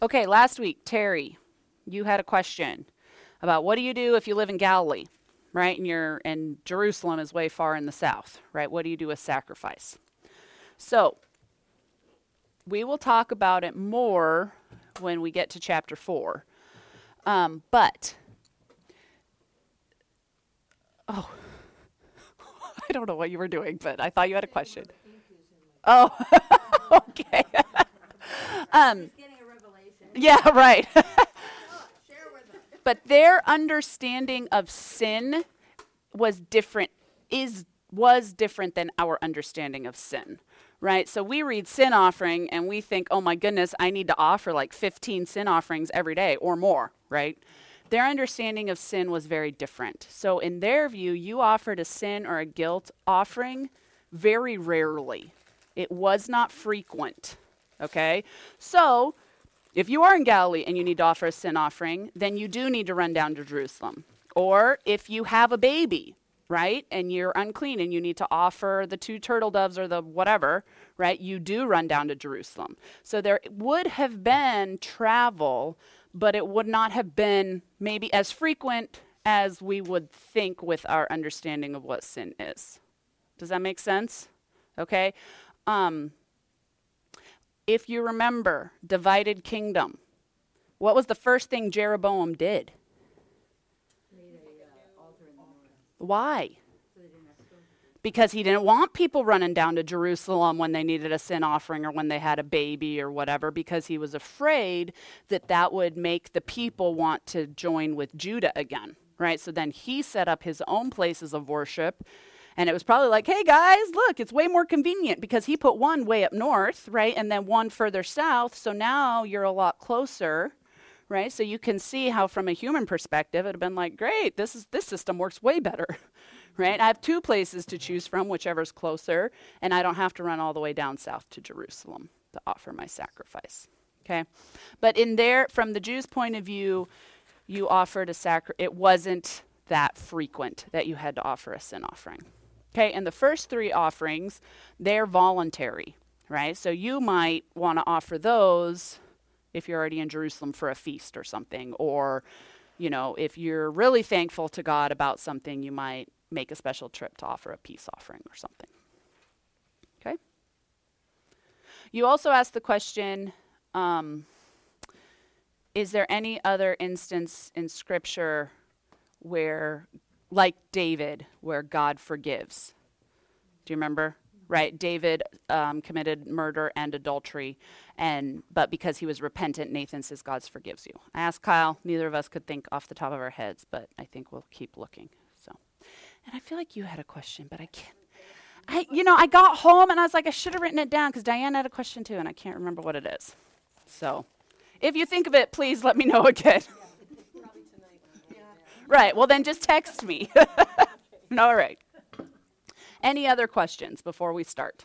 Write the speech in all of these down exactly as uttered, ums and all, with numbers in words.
Okay, last week, Terry, you had a question about what do you do if you live in Galilee, right? And you're and Jerusalem is way far in the south, right? What do you do with sacrifice? So, we will talk about it more when we get to chapter four. Um, but, oh, I don't know what you were doing, but I thought you had a question. Oh, okay. um, yeah, right. But their understanding of sin was different, is was different than our understanding of sin, right? So we read sin offering and we think, oh my goodness, I need to offer like fifteen sin offerings every day or more, right? Their understanding of sin was very different. So in their view, you offered a sin or a guilt offering very rarely. It was not frequent, okay? So if you are in Galilee and you need to offer a sin offering, then you do need to run down to Jerusalem. Or if you have a baby, right, and you're unclean and you need to offer the two turtle doves or the whatever, right, you do run down to Jerusalem. So there would have been travel, but it would not have been maybe as frequent as we would think with our understanding of what sin is. Does that make sense? Okay. Um, if you remember, divided kingdom, what was the first thing Jeroboam did? Made a uh, altar in the north. Why? So they didn't have to go to Jerusalem. Because he didn't want people running down to Jerusalem when they needed a sin offering or when they had a baby or whatever, because he was afraid that that would make the people want to join with Judah again, right? So then he set up his own places of worship. And it was probably like, hey guys, look, it's way more convenient because he put one way up north, right? And then one further south. So now you're a lot closer, right? So you can see how from a human perspective, it would have been like, great, this is this system works way better, right? I have two places to choose from, whichever's closer, and I don't have to run all the way down south to Jerusalem to offer my sacrifice, okay? But in there, from the Jews' point of view, you offered a sacri- it wasn't that frequent that you had to offer a sin offering. Okay, and the first three offerings, they're voluntary, right? So you might want to offer those if you're already in Jerusalem for a feast or something, or, you know, if you're really thankful to God about something, you might make a special trip to offer a peace offering or something. Okay? You also asked the question, um, is there any other instance in Scripture where, like David, where God forgives? Do you remember? Right, David um, committed murder and adultery, and but because he was repentant, Nathan says, God forgives you. I asked Kyle, neither of us could think off the top of our heads, but I think we'll keep looking. So, and I feel like you had a question, but I can't. I, you know, I got home and I was like, I should have written it down because Diane had a question too, and I can't remember what it is. So, if you think of it, please let me know again. Probably tonight. Yeah. Right, well then just text me. All right. Any other questions before we start?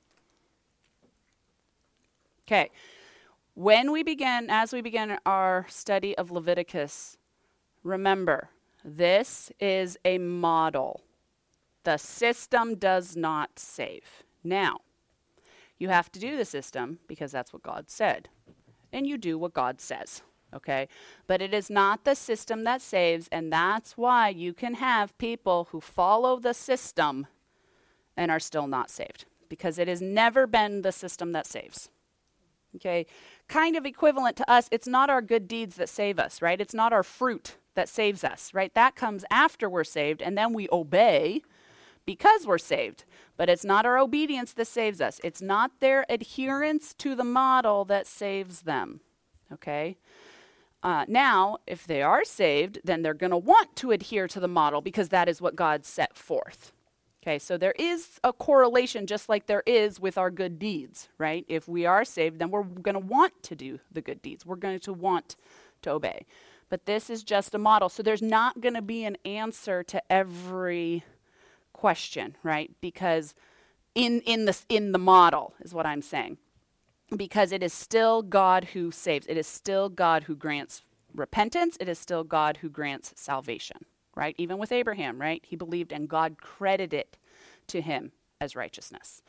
Okay. When we begin, as we begin our study of Leviticus, remember, this is a model. The system does not save. Now, you have to do the system because that's what God said. And you do what God says. Okay, but it is not the system that saves, and that's why you can have people who follow the system and are still not saved, because it has never been the system that saves. Okay, kind of equivalent to us, it's not our good deeds that save us, right? It's not our fruit that saves us, right? That comes after we're saved, and then we obey because we're saved. But it's not our obedience that saves us. It's not their adherence to the model that saves them, okay? Uh, now, if they are saved, then they're going to want to adhere to the model because that is what God set forth. Okay, so there is a correlation just like there is with our good deeds, right? If we are saved, then we're going to want to do the good deeds. We're going to want to obey. But this is just a model. So there's not going to be an answer to every question, right? Because in in the, in the model is what I'm saying. Because it is still God who saves. It is still God who grants repentance. It is still God who grants salvation, right? Even with Abraham, right? He believed and God credited it to him as righteousness.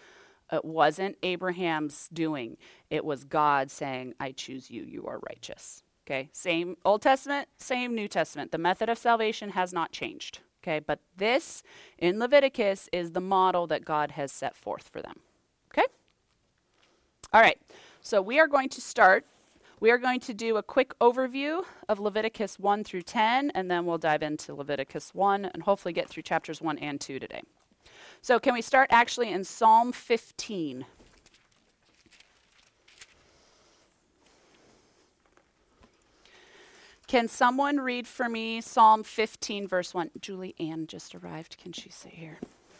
It wasn't Abraham's doing. It was God saying, I choose you, you are righteous. Okay, same Old Testament, same New Testament. The method of salvation has not changed. Okay, but this in Leviticus is the model that God has set forth for them. Okay? All right, so we are going to start. We are going to do a quick overview of Leviticus one through ten, and then we'll dive into Leviticus one and hopefully get through chapters one and two today. So can we start actually in Psalm fifteen? Can someone read for me Psalm fifteen, verse one? Julie Ann just arrived. Can she sit here?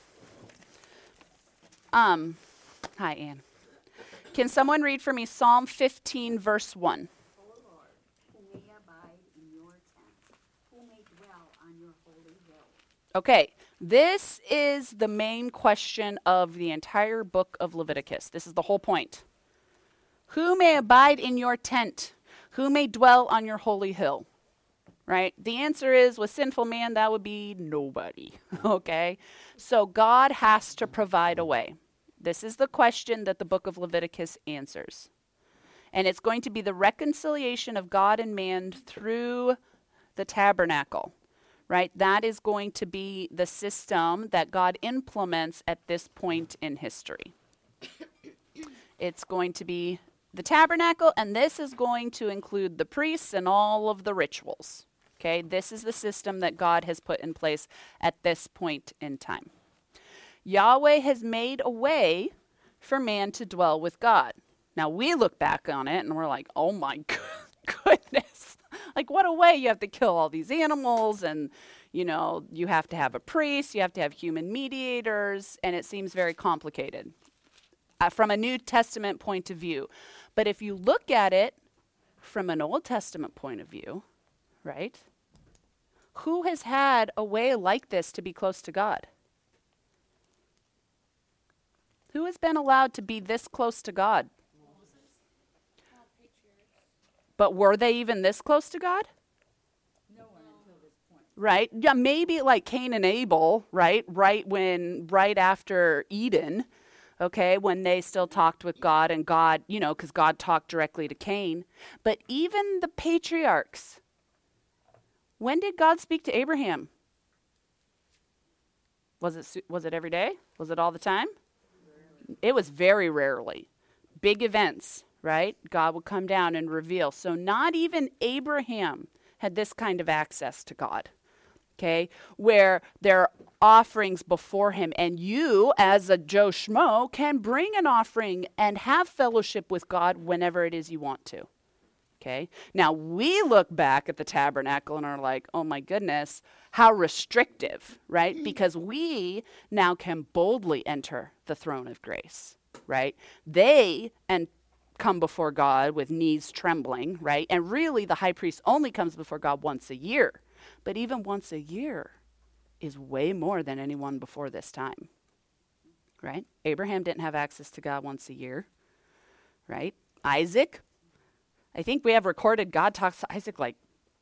Um, hi, Ann. Can someone read for me Psalm fifteen, verse one? O Lord, who may abide in your tent, who may dwell on your holy hill. Okay, this is the main question of the entire book of Leviticus. This is the whole point. Who may abide in your tent? Who may dwell on your holy hill? Right? The answer is, with sinful man, that would be nobody. Okay? So God has to provide a way. This is the question that the book of Leviticus answers. And it's going to be the reconciliation of God and man through the tabernacle. Right? That is going to be the system that God implements at this point in history. It's going to be the tabernacle, and this is going to include the priests and all of the rituals. Okay, this is the system that God has put in place at this point in time. Yahweh has made a way for man to dwell with God. Now we look back on it and we're like, oh my goodness. Like, what a way. You have to kill all these animals, and, you know, you have to have a priest, you have to have human mediators, and it seems very complicated uh, from a New Testament point of view. But if you look at it from an Old Testament point of view, right, who has had a way like this to be close to God? Who has been allowed to be this close to God? But were they even this close to God? No one until this point. Right? Yeah, maybe like Cain and Abel, right? Right when, right after Eden, okay, when they still talked with God, and God, you know, because God talked directly to Cain. But even the patriarchs, when did God speak to Abraham? Was it, was it every day? Was it all the time? Rarely. It was very rarely. Big events, right? God would come down and reveal. So not even Abraham had this kind of access to God, okay, where there are offerings before him, and you, as a Joe Schmo, can bring an offering and have fellowship with God whenever it is you want to, okay? Now, we look back at the tabernacle and are like, oh my goodness, how restrictive, right? Because we now can boldly enter the throne of grace, right? They and come before God with knees trembling, right? And really, the high priest only comes before God once a year. But even once a year is way more than anyone before this time, right? Abraham didn't have access to God once a year, right? Isaac, I think we have recorded God talks to Isaac like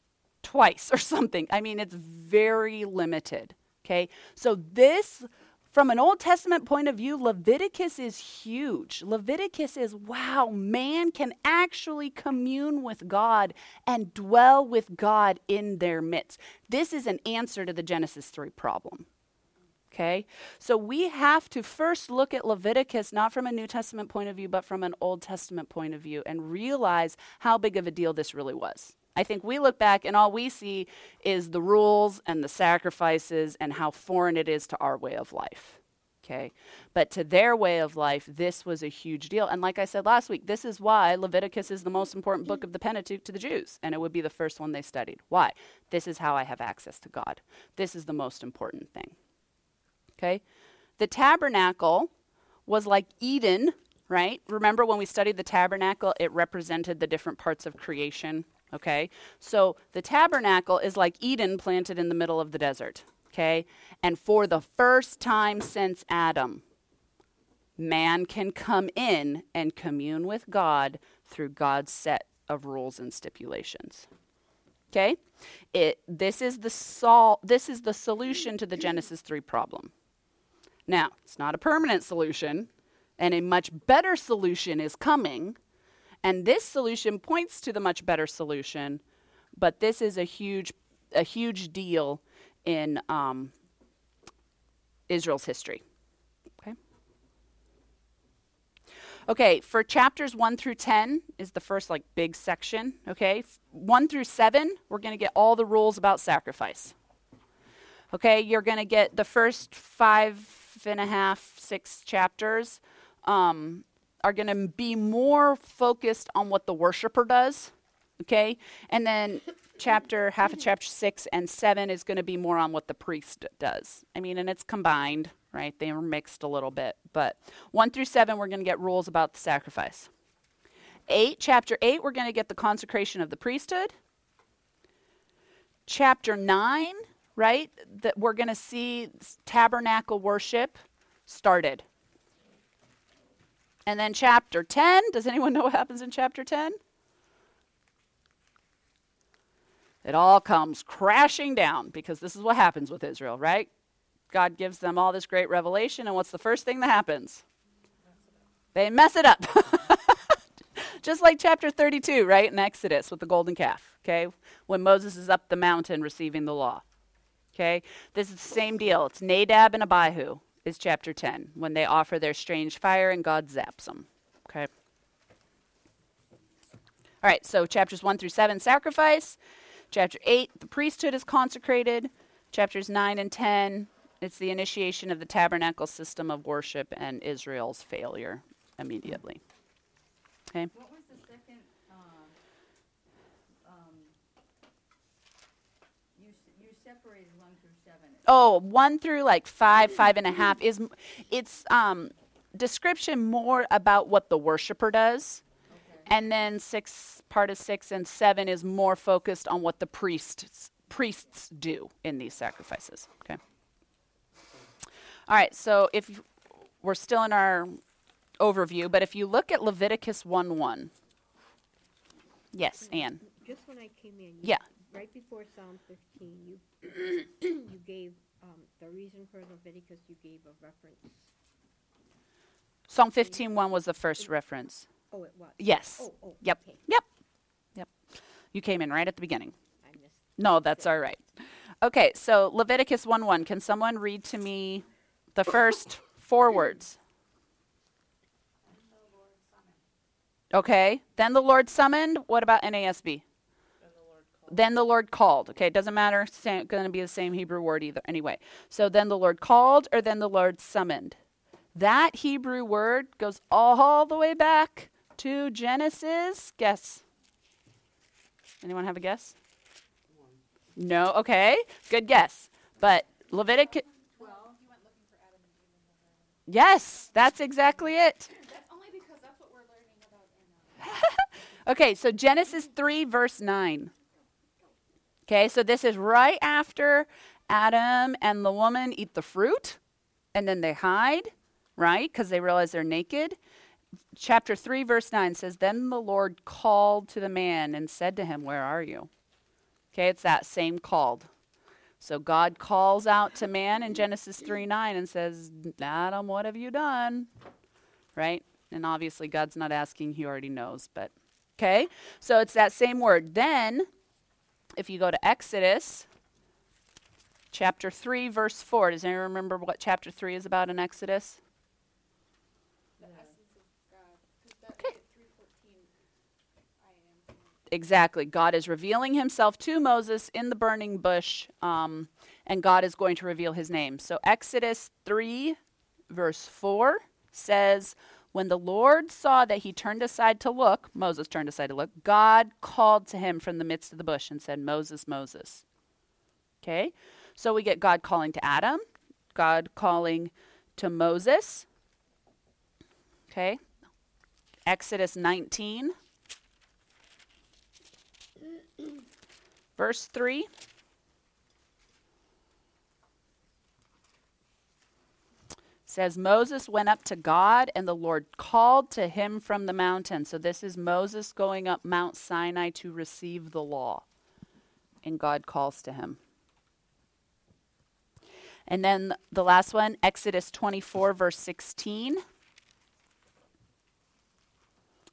twice or something. I mean, it's very limited, okay? So this, from an Old Testament point of view, Leviticus is huge. Leviticus is, wow, man can actually commune with God and dwell with God in their midst. This is an answer to the Genesis three problem. Okay? So we have to first look at Leviticus not from a New Testament point of view, but from an Old Testament point of view, and realize how big of a deal this really was. I think we look back and all we see is the rules and the sacrifices and how foreign it is to our way of life. Okay? But to their way of life, this was a huge deal. And like I said last week, this is why Leviticus is the most important book of the Pentateuch to the Jews, and it would be the first one they studied. Why? This is how I have access to God. This is the most important thing. Okay? The tabernacle was like Eden, right? Remember when we studied the tabernacle, it represented the different parts of creation. Okay, so the tabernacle is like Eden planted in the middle of the desert, okay? And for the first time since Adam, man can come in and commune with God through God's set of rules and stipulations. Okay? It this is the sol- this is the solution to the Genesis three problem. Now, it's not a permanent solution, And a much better solution is coming. And this solution points to the much better solution. But this is a huge, a huge deal in um, Israel's history. Okay. Okay, for chapters one through ten is the first like big section. Okay, one through seven, we're going to get all the rules about sacrifice. Okay, you're going to get the first five and a half, six chapters um, are going to be more focused on what the worshiper does. Okay, and then chapter, half of chapter six and seven is going to be more on what the priest does. I mean, and it's combined, right? They are mixed a little bit. But one through seven, we're going to get rules about the sacrifice. Eight, chapter eight, we're going to get the consecration of the priesthood. Chapter nine, right? That we're going to see tabernacle worship started. And then chapter ten, does anyone know what happens in chapter ten? It all comes crashing down because this is what happens with Israel, right? God gives them all this great revelation, and what's the first thing that happens? They mess it up. Just like chapter thirty-two, right, in Exodus with the golden calf, okay? When Moses is up the mountain receiving the law, okay? This is the same deal. It's Nadab and Abihu is chapter ten, when they offer their strange fire and God zaps them, okay? All right, so chapters one through seven, sacrifice. Chapter eight, the priesthood is consecrated. Chapters nine and ten, it's the initiation of the tabernacle system of worship and Israel's failure immediately. Okay? What was the second, um, um, you, s- you separated one through seven. Oh, one through like five, five and a half is, it's um, description more about what the worshiper does. Okay. And then six, part of six and seven is more focused on what the priests priests do in these sacrifices. Okay. All right. So if you, we're still in our overview, but if you look at Leviticus one one. Yes, Ann. Just when I came in, you- Yeah. right before Psalm fifteen, you you gave um, the reason for Leviticus. You gave a reference. Psalm fifteen one was the first reference. Oh, it was. Yes. Oh, oh. Yep. Okay. Yep. Yep. You came in right at the beginning. I missed. No, that's all right. Okay, so Leviticus one one. Can someone read to me the first four words? Okay. Then the Lord summoned. What about N A S B? Then the Lord called. Okay, it doesn't matter. It's going to be the same Hebrew word either. Anyway, so then the Lord called or then the Lord summoned. That Hebrew word goes all the way back to Genesis. Guess. Anyone have a guess? No? Okay, good guess. But Leviticus. Yes, that's exactly it. That's only because that's what we're learning about in uh, Okay, so Genesis three, verse nine. Okay, so this is right after Adam and the woman eat the fruit, and then they hide, right, because they realize they're naked. Chapter three, verse nine says, Then the Lord called to the man and said to him, Where are you? Okay, it's that same called. So God calls out to man in Genesis three nine and says, Adam, what have you done? Right? And obviously God's not asking, he already knows, but okay. So it's that same word. Then, if you go to Exodus, chapter three, verse four. Does anyone remember what chapter three is about in Exodus? the essence of God. 'Cause that Okay. three fourteen, I am. Exactly. God is revealing himself to Moses in the burning bush, um, and God is going to reveal his name. So Exodus three, verse four says, When the Lord saw that he turned aside to look, Moses turned aside to look, God called to him from the midst of the bush and said, Moses, Moses. Okay? So we get God calling to Adam, God calling to Moses. Okay? Exodus nineteen. Verse three. Says Moses went up to God and the Lord called to him from the mountain. So this is Moses going up Mount Sinai to receive the law. And God calls to him. And then the last one, Exodus twenty-four, verse sixteen.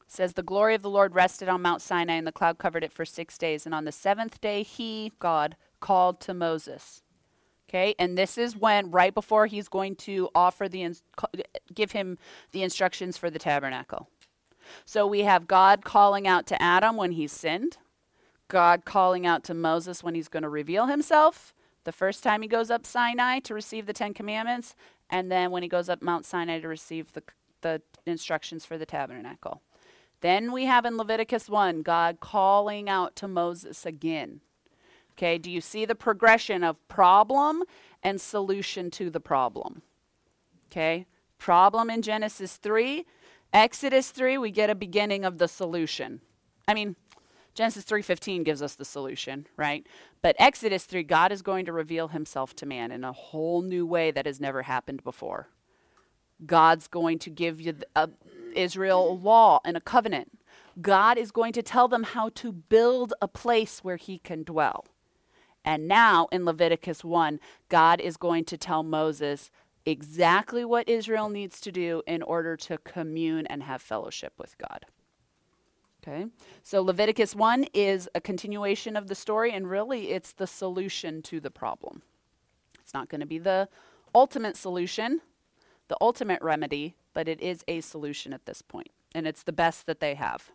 says the glory of the Lord rested on Mount Sinai, and the cloud covered it for six days. And on the seventh day, he, God, called to Moses. Okay, and this is when, right before he's going to offer the, ins- give him the instructions for the tabernacle. So we have God calling out to Adam when he's sinned, God calling out to Moses when he's going to reveal himself, the first time he goes up Sinai to receive the Ten Commandments, and then when he goes up Mount Sinai to receive the, the instructions for the tabernacle. Then we have in Leviticus one, God calling out to Moses again. Okay, do you see the progression of problem and solution to the problem? Okay, problem in Genesis three, Exodus three, we get a beginning of the solution. I mean, Genesis three fifteen gives us the solution, right? But Exodus three, God is going to reveal himself to man in a whole new way that has never happened before. God's going to give you a, Israel a law and a covenant. God is going to tell them how to build a place where he can dwell. And now in Leviticus one, God is going to tell Moses exactly what Israel needs to do in order to commune and have fellowship with God. Okay, so Leviticus one is a continuation of the story, and really it's the solution to the problem. It's not going to be the ultimate solution, the ultimate remedy, but it is a solution at this point, and it's the best that they have.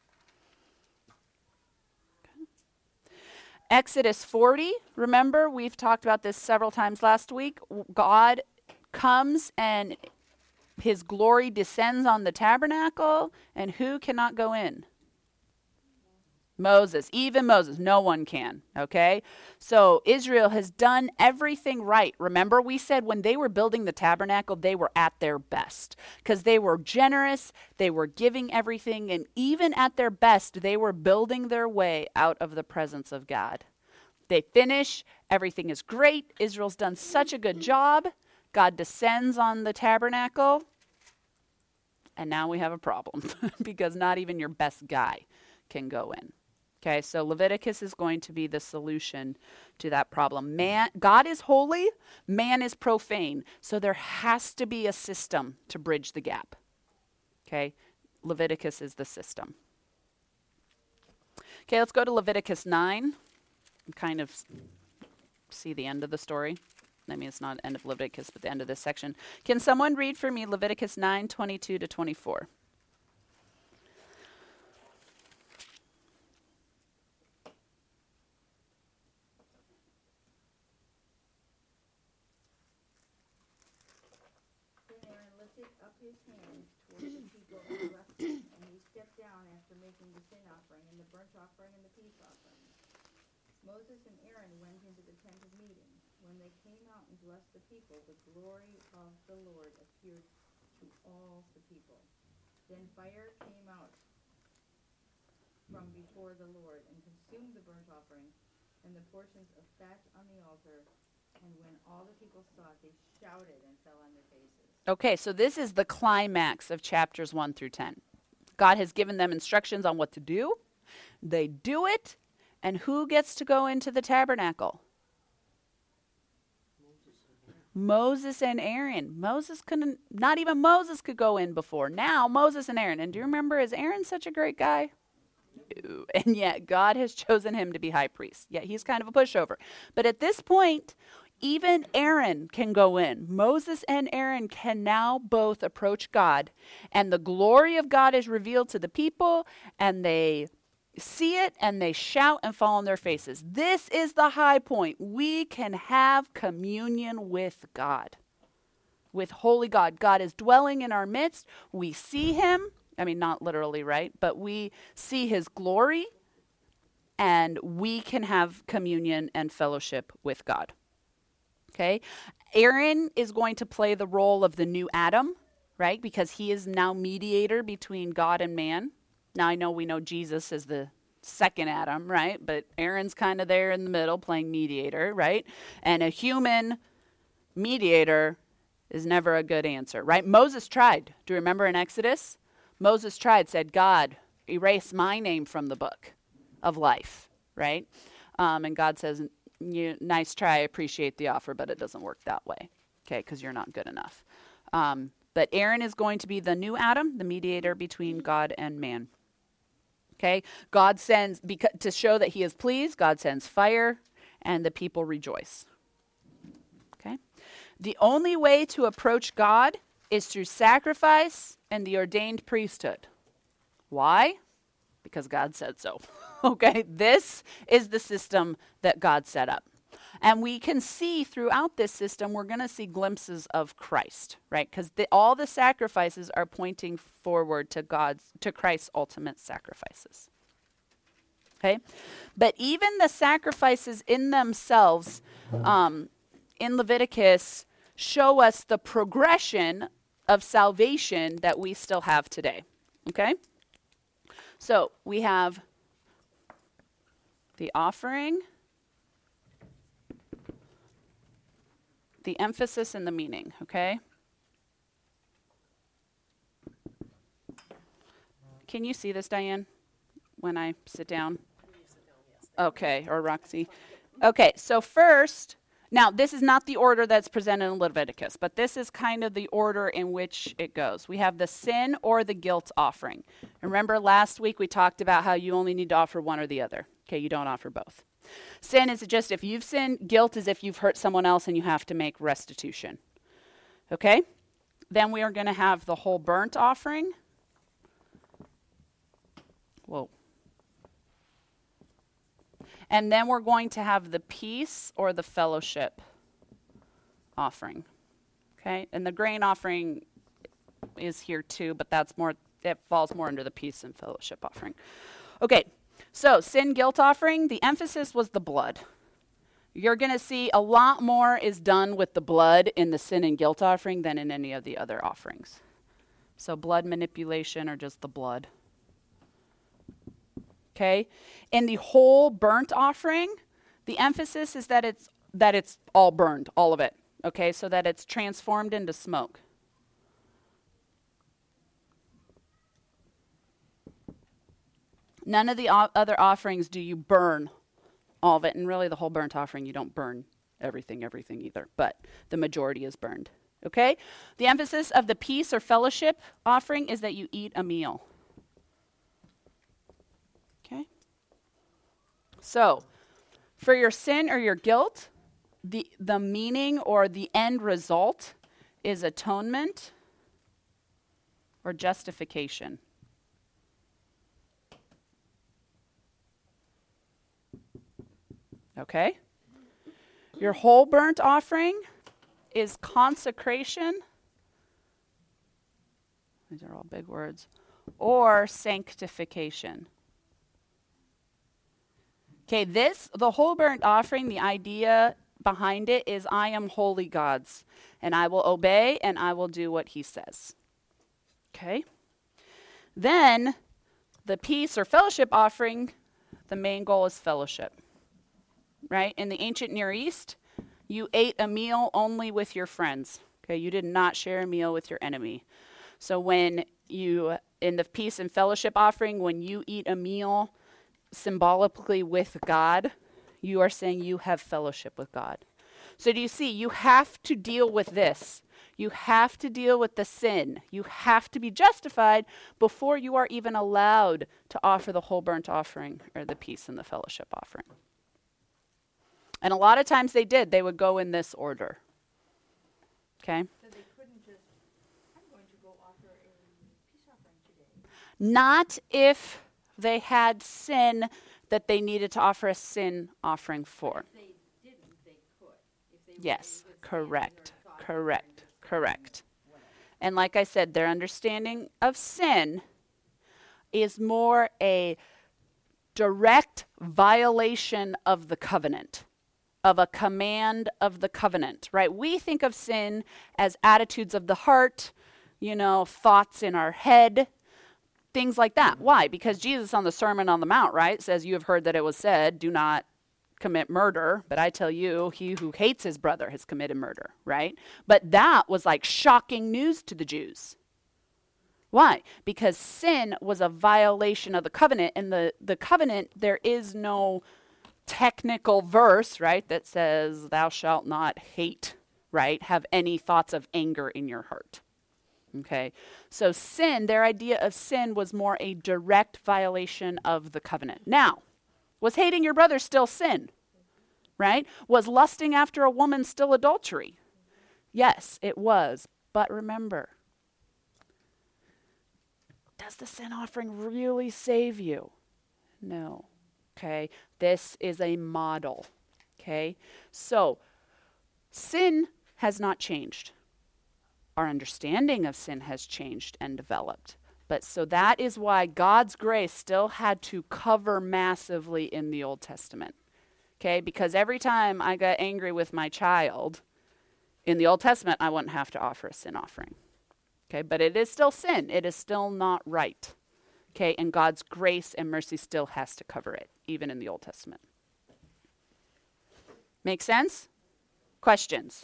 Exodus forty, remember, we've talked about this several times last week. God comes and his glory descends on the tabernacle, and who cannot go in? Moses, even Moses, no one can, okay? So Israel has done everything right. Remember, we said when they were building the tabernacle, they were at their best because they were generous, they were giving everything, and even at their best, they were building their way out of the presence of God. They finish, everything is great. Israel's done such a good job. God descends on the tabernacle, and now we have a problem because not even your best guy can go in. Okay, so Leviticus is going to be the solution to that problem. Man, God is holy, man is profane. So there has to be a system to bridge the gap. Okay, Leviticus is the system. Okay, let's go to Leviticus nine and kind of see the end of the story. I mean, it's not the end of Leviticus, but the end of this section. Can someone read for me Leviticus nine, twenty-two to twenty-four? Up his hand towards the people and left them, and he stepped down after making the sin offering and the burnt offering and the peace offering. Moses and Aaron went into the tent of meeting. When they came out and blessed the people, the glory of the Lord appeared to all the people. Then fire came out from before the Lord and consumed the burnt offering and the portions of fat on the altar. And when all the people saw it, they shouted and fell on their faces. Okay, so this is the climax of chapters one through ten. God has given them instructions on what to do. They do it. And who gets to go into the tabernacle? Moses and Aaron. Moses couldn't, not even Moses could go in before. Now, Moses and Aaron. And do you remember, is Aaron such a great guy? No. And yet, God has chosen him to be high priest. Yet, he's kind of a pushover. But at this point, even Aaron can go in. Moses and Aaron can now both approach God. And the glory of God is revealed to the people. And they see it and they shout and fall on their faces. This is the high point. We can have communion with God. With holy God. God is dwelling in our midst. We see him. I mean, not literally, right? But we see his glory. And we can have communion and fellowship with God. Okay, Aaron is going to play the role of the new Adam, right? Because he is now mediator between God and man. Now I know we know Jesus is the second Adam, right? But Aaron's kind of there in the middle playing mediator, right? And a human mediator is never a good answer, right? Moses tried. Do you remember in Exodus? Moses tried, said, God, erase my name from the book of life, right? Um, and God says, You, nice try, I appreciate the offer, but it doesn't work that way, okay, because you're not good enough. Um, But Aaron is going to be the new Adam, the mediator between God and man. Okay? God sends, because, to show that he is pleased, God sends fire, and the people rejoice. Okay? The only way to approach God is through sacrifice and the ordained priesthood. Why? Because God said so. Okay? This is the system that God set up. And we can see throughout this system, we're going to see glimpses of Christ, right? Because all the sacrifices are pointing forward to God's, to Christ's ultimate sacrifices. Okay? But even the sacrifices in themselves, um, in Leviticus, show us the progression of salvation that we still have today. Okay? So we have the offering, the emphasis, and the meaning, okay? Can you see this, Diane, when I sit down? Okay, or Roxy. Okay, so first, now this is not the order that's presented in Leviticus, but this is kind of the order in which it goes. We have the sin or the guilt offering. Remember last week we talked about how you only need to offer one or the other. Okay, you don't offer both. Sin is just if you've sinned. Guilt is if you've hurt someone else and you have to make restitution. Okay? Then we are going to have the whole burnt offering. Whoa. And then we're going to have the peace or the fellowship offering. Okay? And the grain offering is here too, but that's more, it falls more under the peace and fellowship offering. Okay. So, sin guilt offering, the emphasis was the blood. You're going to see a lot more is done with the blood in the sin and guilt offering than in any of the other offerings. So, blood manipulation or just the blood. Okay? In the whole burnt offering, the emphasis is that it's that it's all burned, all of it. Okay? So that it's transformed into smoke. None of the o- other offerings do you burn all of it. And really the whole burnt offering, you don't burn everything, everything either. But the majority is burned. Okay? The emphasis of the peace or fellowship offering is that you eat a meal. Okay? So, for your sin or your guilt, the, the meaning or the end result is atonement or justification. Okay? Your whole burnt offering is consecration. These are all big words. Or sanctification. Okay, this, the whole burnt offering, the idea behind it is I am holy God's, and I will obey and I will do what he says. Okay? Then, the peace or fellowship offering, the main goal is fellowship. Right? In the ancient Near East, you ate a meal only with your friends. Okay, you did not share a meal with your enemy. So when you, in the peace and fellowship offering, when you eat a meal symbolically with God, you are saying you have fellowship with God. So do you see, you have to deal with this. You have to deal with the sin. You have to be justified before you are even allowed to offer the whole burnt offering or the peace and the fellowship offering. And a lot of times they did. They would go in this order. Okay? So they couldn't just, I'm going to go offer a peace offering today. Not if they had sin that they needed to offer a sin offering for. If they didn't, they could. If they Yes, really withstand correct, or thought correct, they correct. whatever. And like I said, their understanding of sin is more a direct violation of the covenant, of a command of the covenant, right? We think of sin as attitudes of the heart, you know, thoughts in our head, things like that. Why? Because Jesus on the Sermon on the Mount, right, says, you have heard that it was said, do not commit murder, but I tell you, he who hates his brother has committed murder, right? But that was like shocking news to the Jews. Why? Because sin was a violation of the covenant, and the, the covenant, there is no technical verse, right, that says thou shalt not hate, right, have any thoughts of anger in your heart. Okay, so sin, their idea of sin was more a direct violation of the covenant. Now, was hating your brother still sin? Right? Was lusting after a woman still adultery? Yes, it was. But remember, does the sin offering really save you? No. Okay, this is a model. Okay, so sin has not changed. Our understanding of sin has changed and developed. But so that is why God's grace still had to cover massively in the Old Testament. Okay, because every time I got angry with my child, in the Old Testament, I wouldn't have to offer a sin offering. Okay, but it is still sin. It is still not right. Okay, and God's grace and mercy still has to cover it, even in the Old Testament. Make sense? Questions?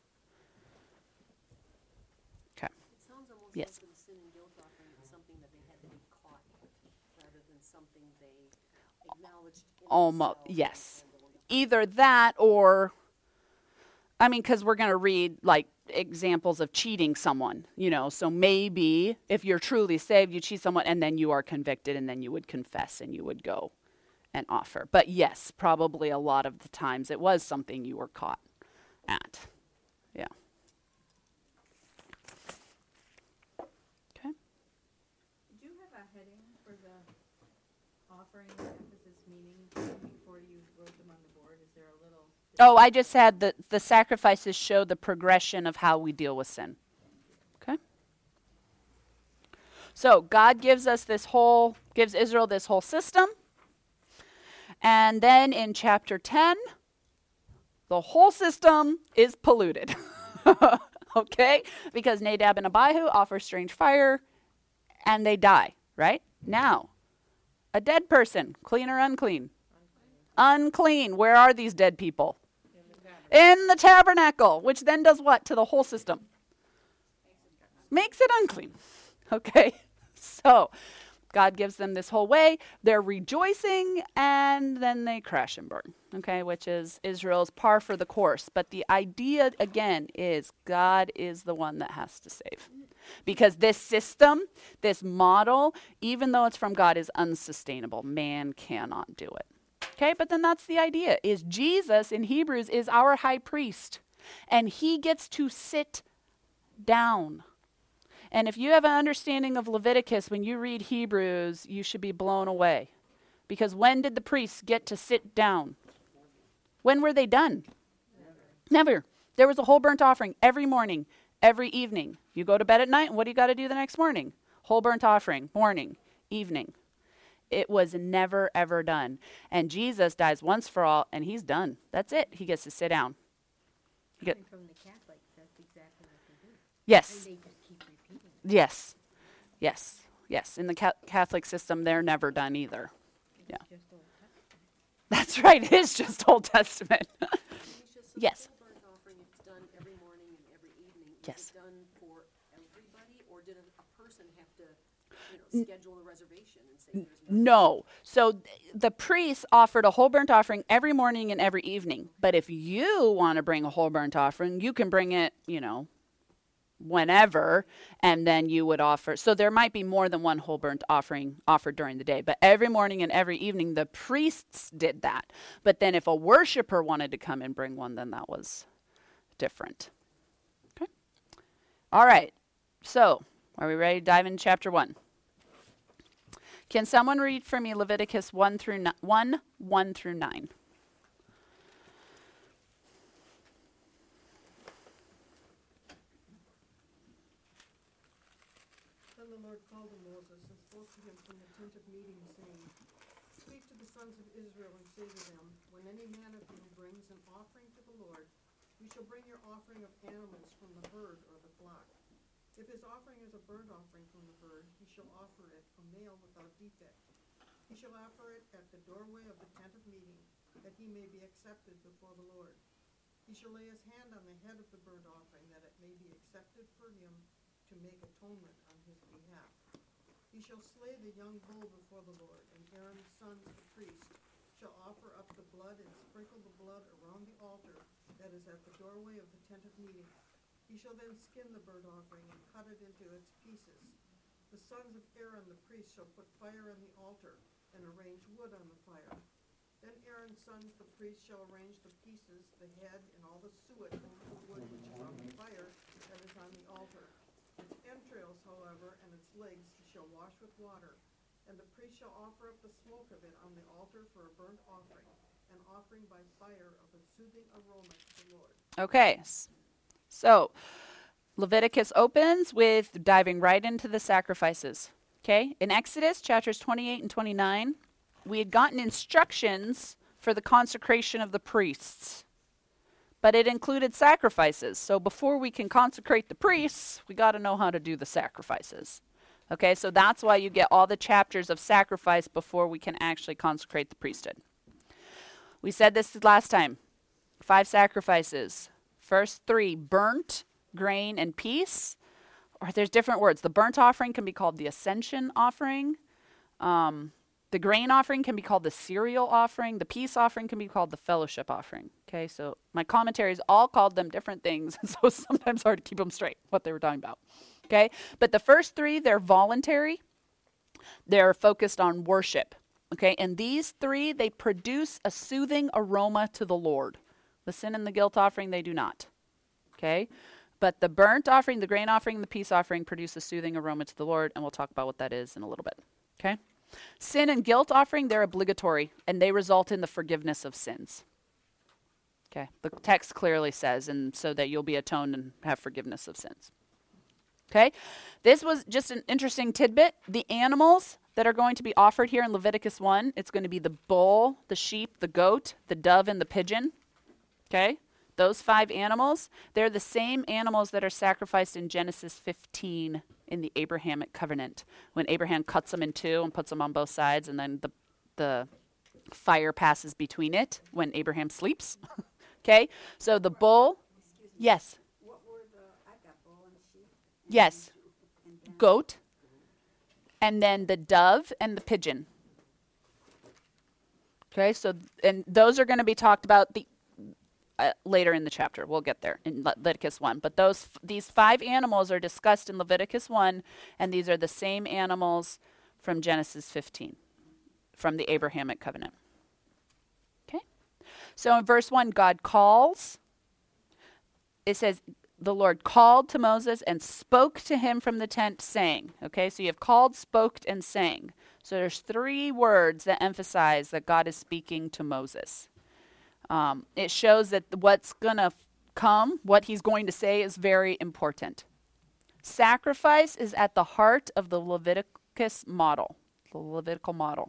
Okay. It sounds almost Yes. like the sin and guilt offering is something that they had to be caught with, rather than something they acknowledged in Almost, themselves yes. and handled. Either that or, I mean, because we're going to read like examples of cheating someone, you know, so maybe if you're truly saved, you cheat someone and then you are convicted and then you would confess and you would go and offer. But yes, probably a lot of the times it was something you were caught at. Yeah. Okay. Did you have a heading for the offering emphasis meaning before you wrote them on the board? Is there a little? Oh, I just had the, the sacrifices show the progression of how we deal with sin. Okay? So God gives us this whole, gives Israel this whole system. And then in chapter ten, the whole system is polluted. Okay? Because Nadab and Abihu offer strange fire and they die, right? Now, a dead person, clean or unclean? Unclean. Where are these dead people? In the tabernacle, which then does what to the whole system? Makes it unclean. Okay? So, God gives them this whole way. They're rejoicing, and then they crash and burn. Okay? Which is Israel's par for the course. But the idea, again, is God is the one that has to save. Because this system, this model, even though it's from God, is unsustainable. Man cannot do it. Okay, but then that's the idea, is Jesus in Hebrews is our high priest, and he gets to sit down. And if you have an understanding of Leviticus, when you read Hebrews, you should be blown away. Because when did the priests get to sit down? When were they done? Never. Never. There was a whole burnt offering every morning, every evening. You go to bed at night, and what do you got to do the next morning? Whole burnt offering, morning, evening. It was never, ever done. And Jesus dies once for all, and he's done. That's it. He gets to sit down. He get, Coming from the Catholics, that's exactly what they do. And yes, they just keep repeating it. yes, yes, yes. In the ca- Catholic system, they're never done either. It's Yeah. just Old Testament. That's right. It is just Old Testament. Alicia, so Yes. the whole burnt offering, it's done every morning and every evening. Yes. Is it done for everybody, or did a, a person have to, you know, schedule a reservation and say there's no? No. So th- the priests offered a whole burnt offering every morning and every evening. But if you want to bring a whole burnt offering, you can bring it, you know, whenever, and then you would offer. So there might be more than one whole burnt offering offered during the day, but every morning and every evening the priests did that. But then if a worshiper wanted to come and bring one, then that was different. Okay. All right. So are we ready to dive into chapter one? Can someone read for me Leviticus one through ni- one, one through nine? Then the Lord called to Moses and spoke to him from the tent of meeting, saying, Speak to the sons of Israel and say to them, When any man of you brings an offering to the Lord, you shall bring your offering of animals from the herd or the flock. If his offering is a burnt offering from the herd, he shall offer it a male without defect. He shall offer it at the doorway of the tent of meeting, that he may be accepted before the Lord. He shall lay his hand on the head of the burnt offering, that it may be accepted for him to make atonement on his behalf. He shall slay the young bull before the Lord, and Aaron's sons, the priests, shall offer up the blood and sprinkle the blood around the altar that is at the doorway of the tent of meeting. He shall then skin the burnt offering and cut it into its pieces. The sons of Aaron the priest shall put fire on the altar and arrange wood on the fire. Then Aaron's sons the priests shall arrange the pieces, the head, and all the suet over the wood which is on the fire that is on the altar. Its entrails, however, and its legs he shall wash with water. And the priest shall offer up the smoke of it on the altar for a burnt offering, an offering by fire of a soothing aroma to the Lord. Okay, so Leviticus opens with diving right into the sacrifices. Okay, in Exodus chapters twenty-eight and twenty-nine, we had gotten instructions for the consecration of the priests, but it included sacrifices. So before we can consecrate the priests, we got to know how to do the sacrifices. Okay, so that's why you get all the chapters of sacrifice before we can actually consecrate the priesthood. We said this last time. Five sacrifices. First three, burnt, grain, and peace. Or there's different words. The burnt offering can be called the ascension offering. Um, the grain offering can be called the cereal offering. The peace offering can be called the fellowship offering. Okay, so my commentaries all called them different things, so it's sometimes hard to keep them straight, what they were talking about. Okay, but the first three, they're voluntary. They're focused on worship. Okay, and these three, they produce a soothing aroma to the Lord. The sin and the guilt offering, they do not. Okay, but the burnt offering, the grain offering, and the peace offering produce a soothing aroma to the Lord, and we'll talk about what that is in a little bit. Okay, sin and guilt offering, they're obligatory, and they result in the forgiveness of sins. Okay, the text clearly says, and so that you'll be atoned and have forgiveness of sins. Okay, this was just an interesting tidbit. The animals that are going to be offered here in Leviticus one, it's going to be the bull, the sheep, the goat, the dove, and the pigeon. Okay, those five animals, they're the same animals that are sacrificed in Genesis fifteen in the Abrahamic covenant, when Abraham cuts them in two and puts them on both sides, and then the, the fire passes between it when Abraham sleeps. Okay, so the bull, yes. What were the, I've got bull and sheep. and- Yes. and then- Goat, and then the dove and the pigeon. Okay, so and those are going to be talked about the uh, later in the chapter. We'll get there in Le- Leviticus one. But those these five animals are discussed in Leviticus one, and these are the same animals from Genesis fifteen, from the Abrahamic covenant. Okay, so in verse one, God calls. It says, the Lord called to Moses and spoke to him from the tent, saying. Okay, so you have called, spoke, and sang. So there's three words that emphasize that God is speaking to Moses. Um, it shows that what's going to come, what he's going to say, is very important. Sacrifice is at the heart of the Leviticus model, the Levitical model.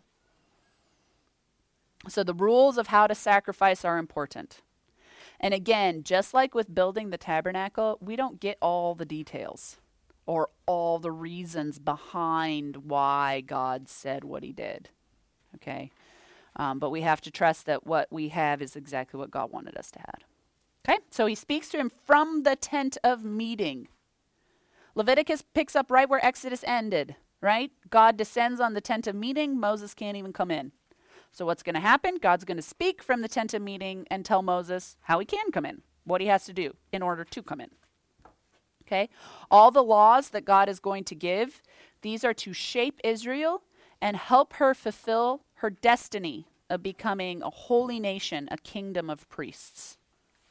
So the rules of how to sacrifice are important. And again, just like with building the tabernacle, we don't get all the details or all the reasons behind why God said what he did. Okay? Um, but we have to trust that what we have is exactly what God wanted us to have. Okay? So he speaks to him from the tent of meeting. Leviticus picks up right where Exodus ended, right? God descends on the tent of meeting. Moses can't even come in. So what's going to happen? God's going to speak from the tent of meeting and tell Moses how he can come in, what he has to do in order to come in. Okay? All the laws that God is going to give, these are to shape Israel and help her fulfill her destiny of becoming a holy nation, a kingdom of priests.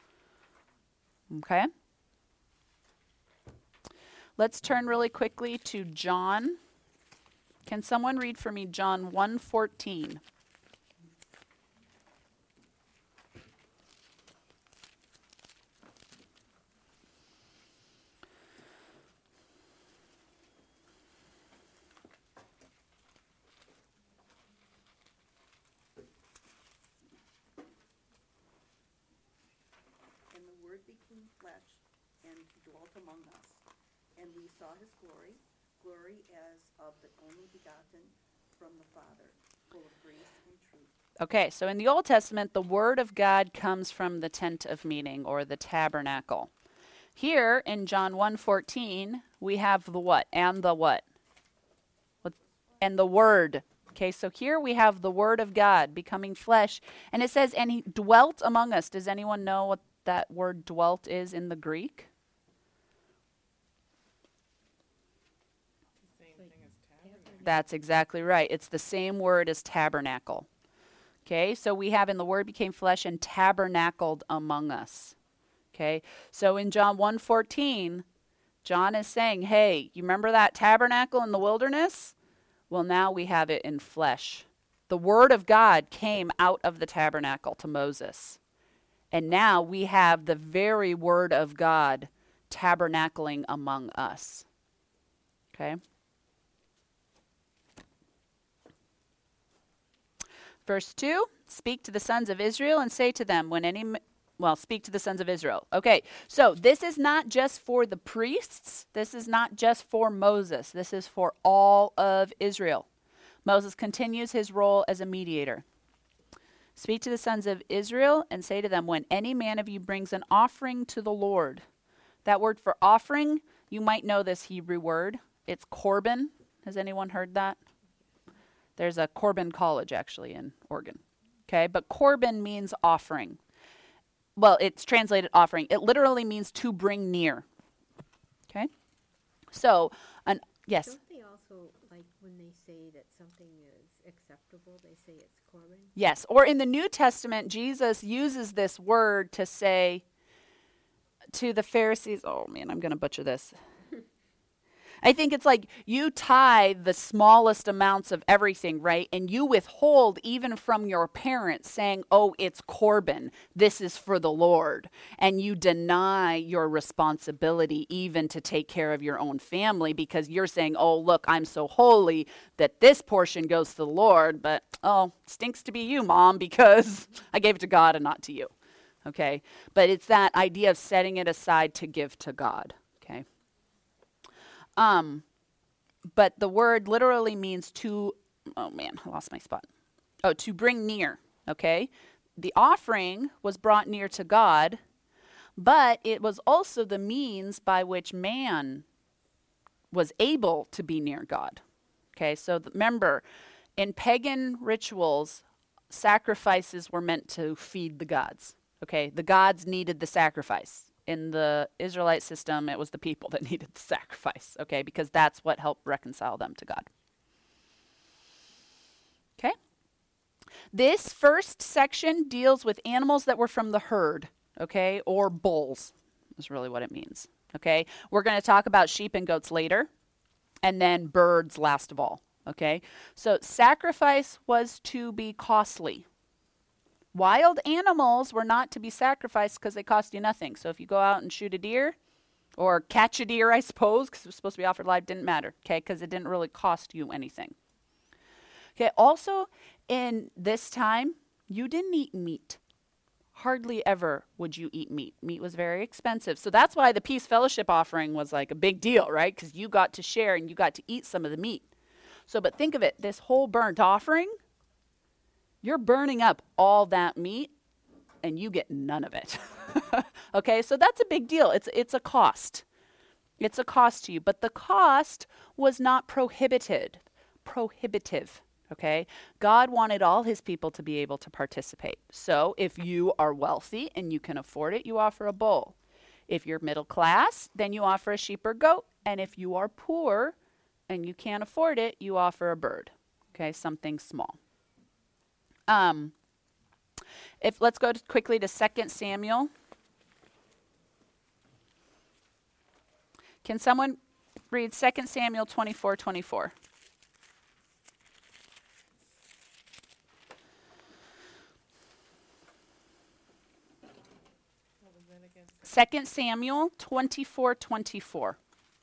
Okay? Let's turn really quickly to John. Can someone read for me John one fourteen? And the Word became flesh and dwelt among us. And we saw his glory, glory as of the only begotten from the Father, full of grace and truth. Okay, so in the Old Testament, the Word of God comes from the tent of meeting or the tabernacle. Here in John one fourteen, we have the what? And the what? what? And the Word. Okay, so here we have the Word of God becoming flesh. And it says, and he dwelt among us. Does anyone know what that word dwelt is in the Greek? That's exactly right. It's the same word as tabernacle. Okay, so we have in the Word became flesh and tabernacled among us. Okay, so in John one fourteen, John is saying, hey, you remember that tabernacle in the wilderness? Well, now we have it in flesh. The Word of God came out of the tabernacle to Moses. And now we have the very Word of God tabernacling among us. Okay? Verse two, speak to the sons of Israel and say to them, when any, well, speak to the sons of Israel. Okay, so this is not just for the priests. This is not just for Moses. This is for all of Israel. Moses continues his role as a mediator. Speak to the sons of Israel and say to them, when any man of you brings an offering to the Lord. That word for offering, you might know this Hebrew word. It's korban. Has anyone heard that? There's a Corbin College, actually, in Oregon. Okay, but Corbin means offering. Well, it's translated offering. It literally means to bring near. Okay? So, an yes? Don't they also, like, when they say that something is acceptable, they say it's Corbin? Yes, or in the New Testament, Jesus uses this word to say to the Pharisees, oh man, I'm going to butcher this. I think it's like you tithe the smallest amounts of everything, right? And you withhold even from your parents saying, oh, it's Corbin. This is for the Lord. And you deny your responsibility even to take care of your own family because you're saying, oh, look, I'm so holy that this portion goes to the Lord. But, oh, stinks to be you, Mom, because I gave it to God and not to you. Okay? But it's that idea of setting it aside to give to God. Okay? Um, but the word literally means to, oh man, I lost my spot. Oh, to bring near, okay? The offering was brought near to God, but it was also the means by which man was able to be near God. Okay, so th- remember, in pagan rituals, sacrifices were meant to feed the gods. Okay, the gods needed the sacrifice. In the Israelite system, it was the people that needed the sacrifice, okay, because that's what helped reconcile them to God. Okay? This first section deals with animals that were from the herd, okay, or bulls is really what it means, okay? We're going to talk about sheep and goats later, and then birds last of all, okay? So sacrifice was to be costly. Wild animals were not to be sacrificed because they cost you nothing. So if you go out and shoot a deer or catch a deer, I suppose, because it was supposed to be offered live, didn't matter, okay, because it didn't really cost you anything. Okay, also in this time, you didn't eat meat. Hardly ever would you eat meat. Meat was very expensive. So that's why the Peace Fellowship offering was like a big deal, right? Because you got to share and you got to eat some of the meat. So, but think of it, this whole burnt offering, you're burning up all that meat and you get none of it. Okay, so that's a big deal. It's it's a cost. It's a cost to you, but the cost was not prohibited, prohibitive. Okay, God wanted all his people to be able to participate. So if you are wealthy and you can afford it, you offer a bull. If you're middle class, then you offer a sheep or goat. And if you are poor and you can't afford it, you offer a bird. Okay, something small. Um, if let's go to quickly to Second Samuel. Can someone read Second Samuel twenty-four twenty-four? Second Samuel twenty-four twenty-four.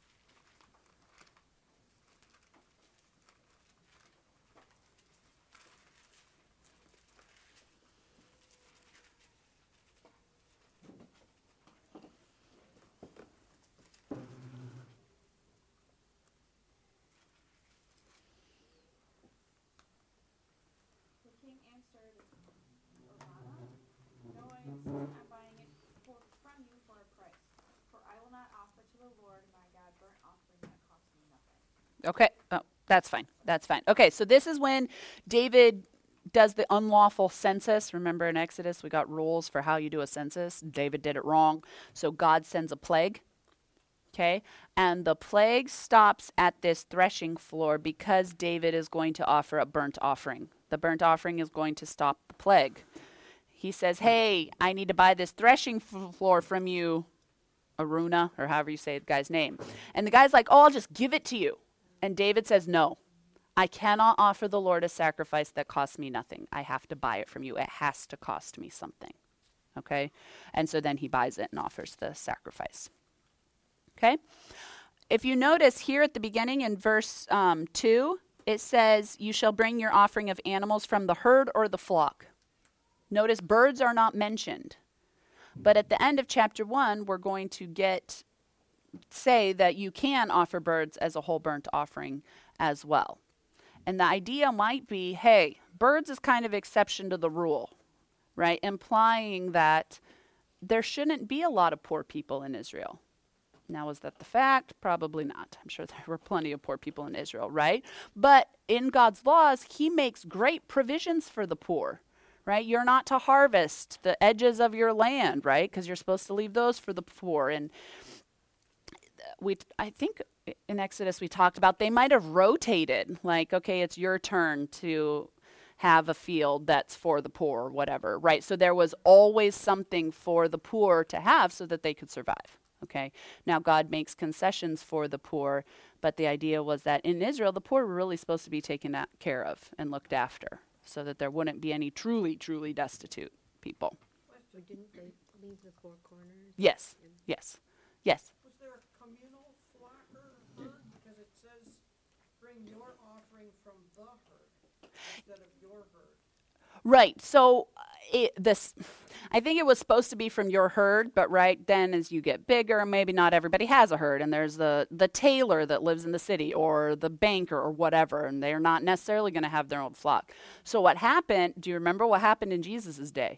I'm buying it for, from you for a price, for I will not offer to the Lord my God burnt offering that costs me nothing. Okay, oh, that's fine. That's fine. Okay, so this is when David does the unlawful census. Remember in Exodus, we got rules for how you do a census. David did it wrong, so God sends a plague. Okay? And the plague stops at this threshing floor because David is going to offer a burnt offering. The burnt offering is going to stop the plague. He says, hey, I need to buy this threshing f- floor from you, Aruna, or however you say the guy's name. And the guy's like, oh, I'll just give it to you. And David says, no, I cannot offer the Lord a sacrifice that costs me nothing. I have to buy it from you. It has to cost me something. Okay? And so then he buys it and offers the sacrifice. Okay? If you notice here at the beginning in verse um, two, it says, you shall bring your offering of animals from the herd or the flock. Notice birds are not mentioned. But at the end of chapter one, we're going to get, say that you can offer birds as a whole burnt offering as well. And the idea might be, hey, birds is kind of exception to the rule, right? Implying that there shouldn't be a lot of poor people in Israel. Now, is that the fact? Probably not. I'm sure there were plenty of poor people in Israel, right? But in God's laws, he makes great provisions for the poor, right? You're not to harvest the edges of your land, right? Because you're supposed to leave those for the poor. And we, I think in Exodus we talked about they might have rotated, like, okay, it's your turn to have a field that's for the poor or whatever, right? So there was always something for the poor to have so that they could survive. Okay, now God makes concessions for the poor, but the idea was that in Israel, the poor were really supposed to be taken care of and looked after so that there wouldn't be any truly, truly destitute people. So didn't they leave the four corners? Yes, yes, yes. Was there a communal flock or herd? Because it says, bring your offering from the herd instead of your herd. Right, so uh, it, this, I think it was supposed to be from your herd, but right then as you get bigger, maybe not everybody has a herd, and there's the, the tailor that lives in the city or the banker or whatever, and they're not necessarily going to have their own flock. So what happened, do you remember what happened in Jesus' day?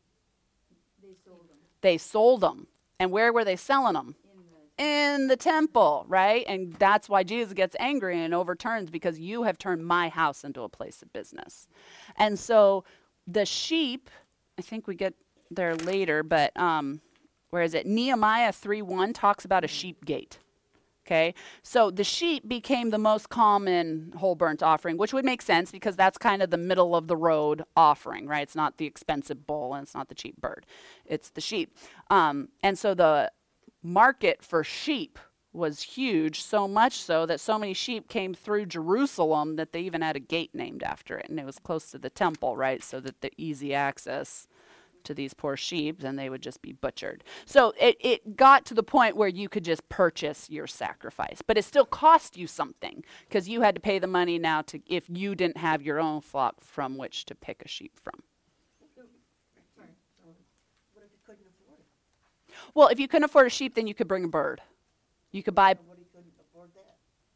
They sold them They sold them. And where were they selling them? in the, In the temple, right? And that's why Jesus gets angry and overturns, because you have turned my house into a place of business. And so the sheep, I think we get there later, but um, where is it? Nehemiah three one talks about a sheep gate. Okay, so the sheep became the most common whole burnt offering, which would make sense because that's kind of the middle of the road offering, right? It's not the expensive bull and it's not the cheap bird. It's the sheep. Um, and so the market for sheep was huge, so much so that so many sheep came through Jerusalem that they even had a gate named after it. And it was close to the temple, right? So that the easy access to these poor sheep, and they would just be butchered. So it, it got to the point where you could just purchase your sacrifice, but it still cost you something because you had to pay the money now to if you didn't have your own flock from which to pick a sheep from. Sorry. What if you couldn't afford it? Well, if you couldn't afford a sheep, then you could bring a bird. You could buy, Somebody couldn't afford that.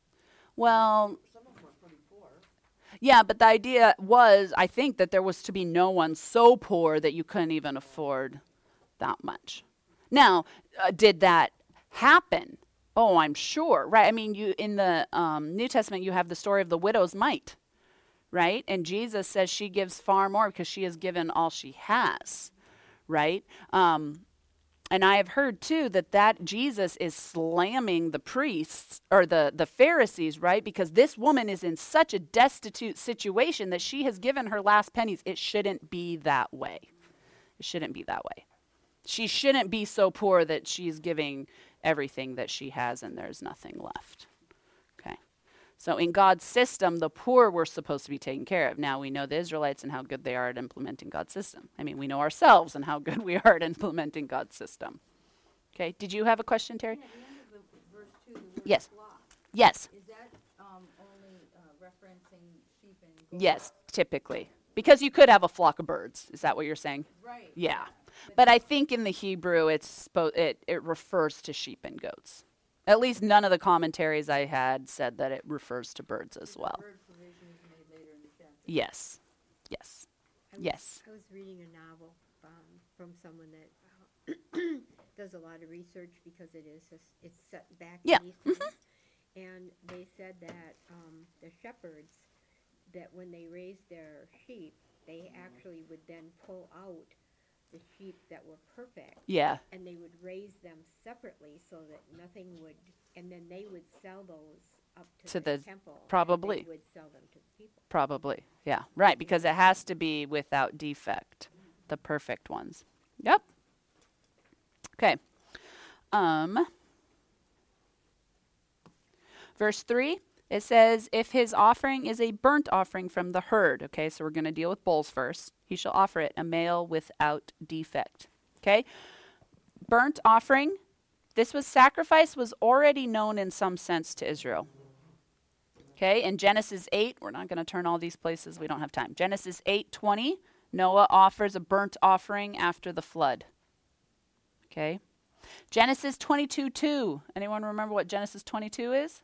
well, Some of them were pretty poor. yeah, but the idea was, I think, that there was to be no one so poor that you couldn't even afford that much. Now, uh, did that happen? Oh, I'm sure, right? I mean, you in the um, New Testament, you have the story of the widow's mite, right? And Jesus says she gives far more because she has given all she has, right? Um, and I have heard, too, that, that Jesus is slamming the priests or the, the Pharisees, right? Because this woman is in such a destitute situation that she has given her last pennies. It shouldn't be that way. It shouldn't be that way. She shouldn't be so poor that she's giving everything that she has and there's nothing left. Okay. So in God's system, the poor were supposed to be taken care of. Now we know the Israelites and how good they are at implementing God's system. I mean, we know ourselves and how good we are at implementing God's system. Okay. Did you have a question, Terry? at the end of the verse two, the word Yes. flock, Yes. is that, um, only, uh, referencing sheep and goats? Yes, typically. Because you could have a flock of birds. Is that what you're saying? Right. Yeah. But I think in the Hebrew, it's spo- it, it refers to sheep and goats. At least none of the commentaries I had said that it refers to birds as well. Bird provision is made later in the chapter. Yes. Yes. I was- Yes. I was reading a novel um, from someone that uh, does a lot of research because it is, just- it's set back Yeah. in these times. And they said that um, the shepherds, that when they raised their sheep, they actually would then pull out the sheep that were perfect, Yeah. and they would raise them separately so that nothing would, and then they would sell those up to, To the, the- temple. and probably. they would sell them to the people. Probably. Yeah. Right. Because it has to be without defect. The perfect ones. Yep. Okay. Um, verse three, it says, if his offering is a burnt offering from the herd, okay, so we're going to deal with bulls first, he shall offer it, a male without defect. Okay? Burnt offering, this was sacrifice was already known in some sense to Israel. Okay, in Genesis eight, we're not going to turn all these places, we don't have time. Genesis eight twenty, Noah offers a burnt offering after the flood. Okay? Genesis twenty-two two. Anyone remember what Genesis twenty-two is?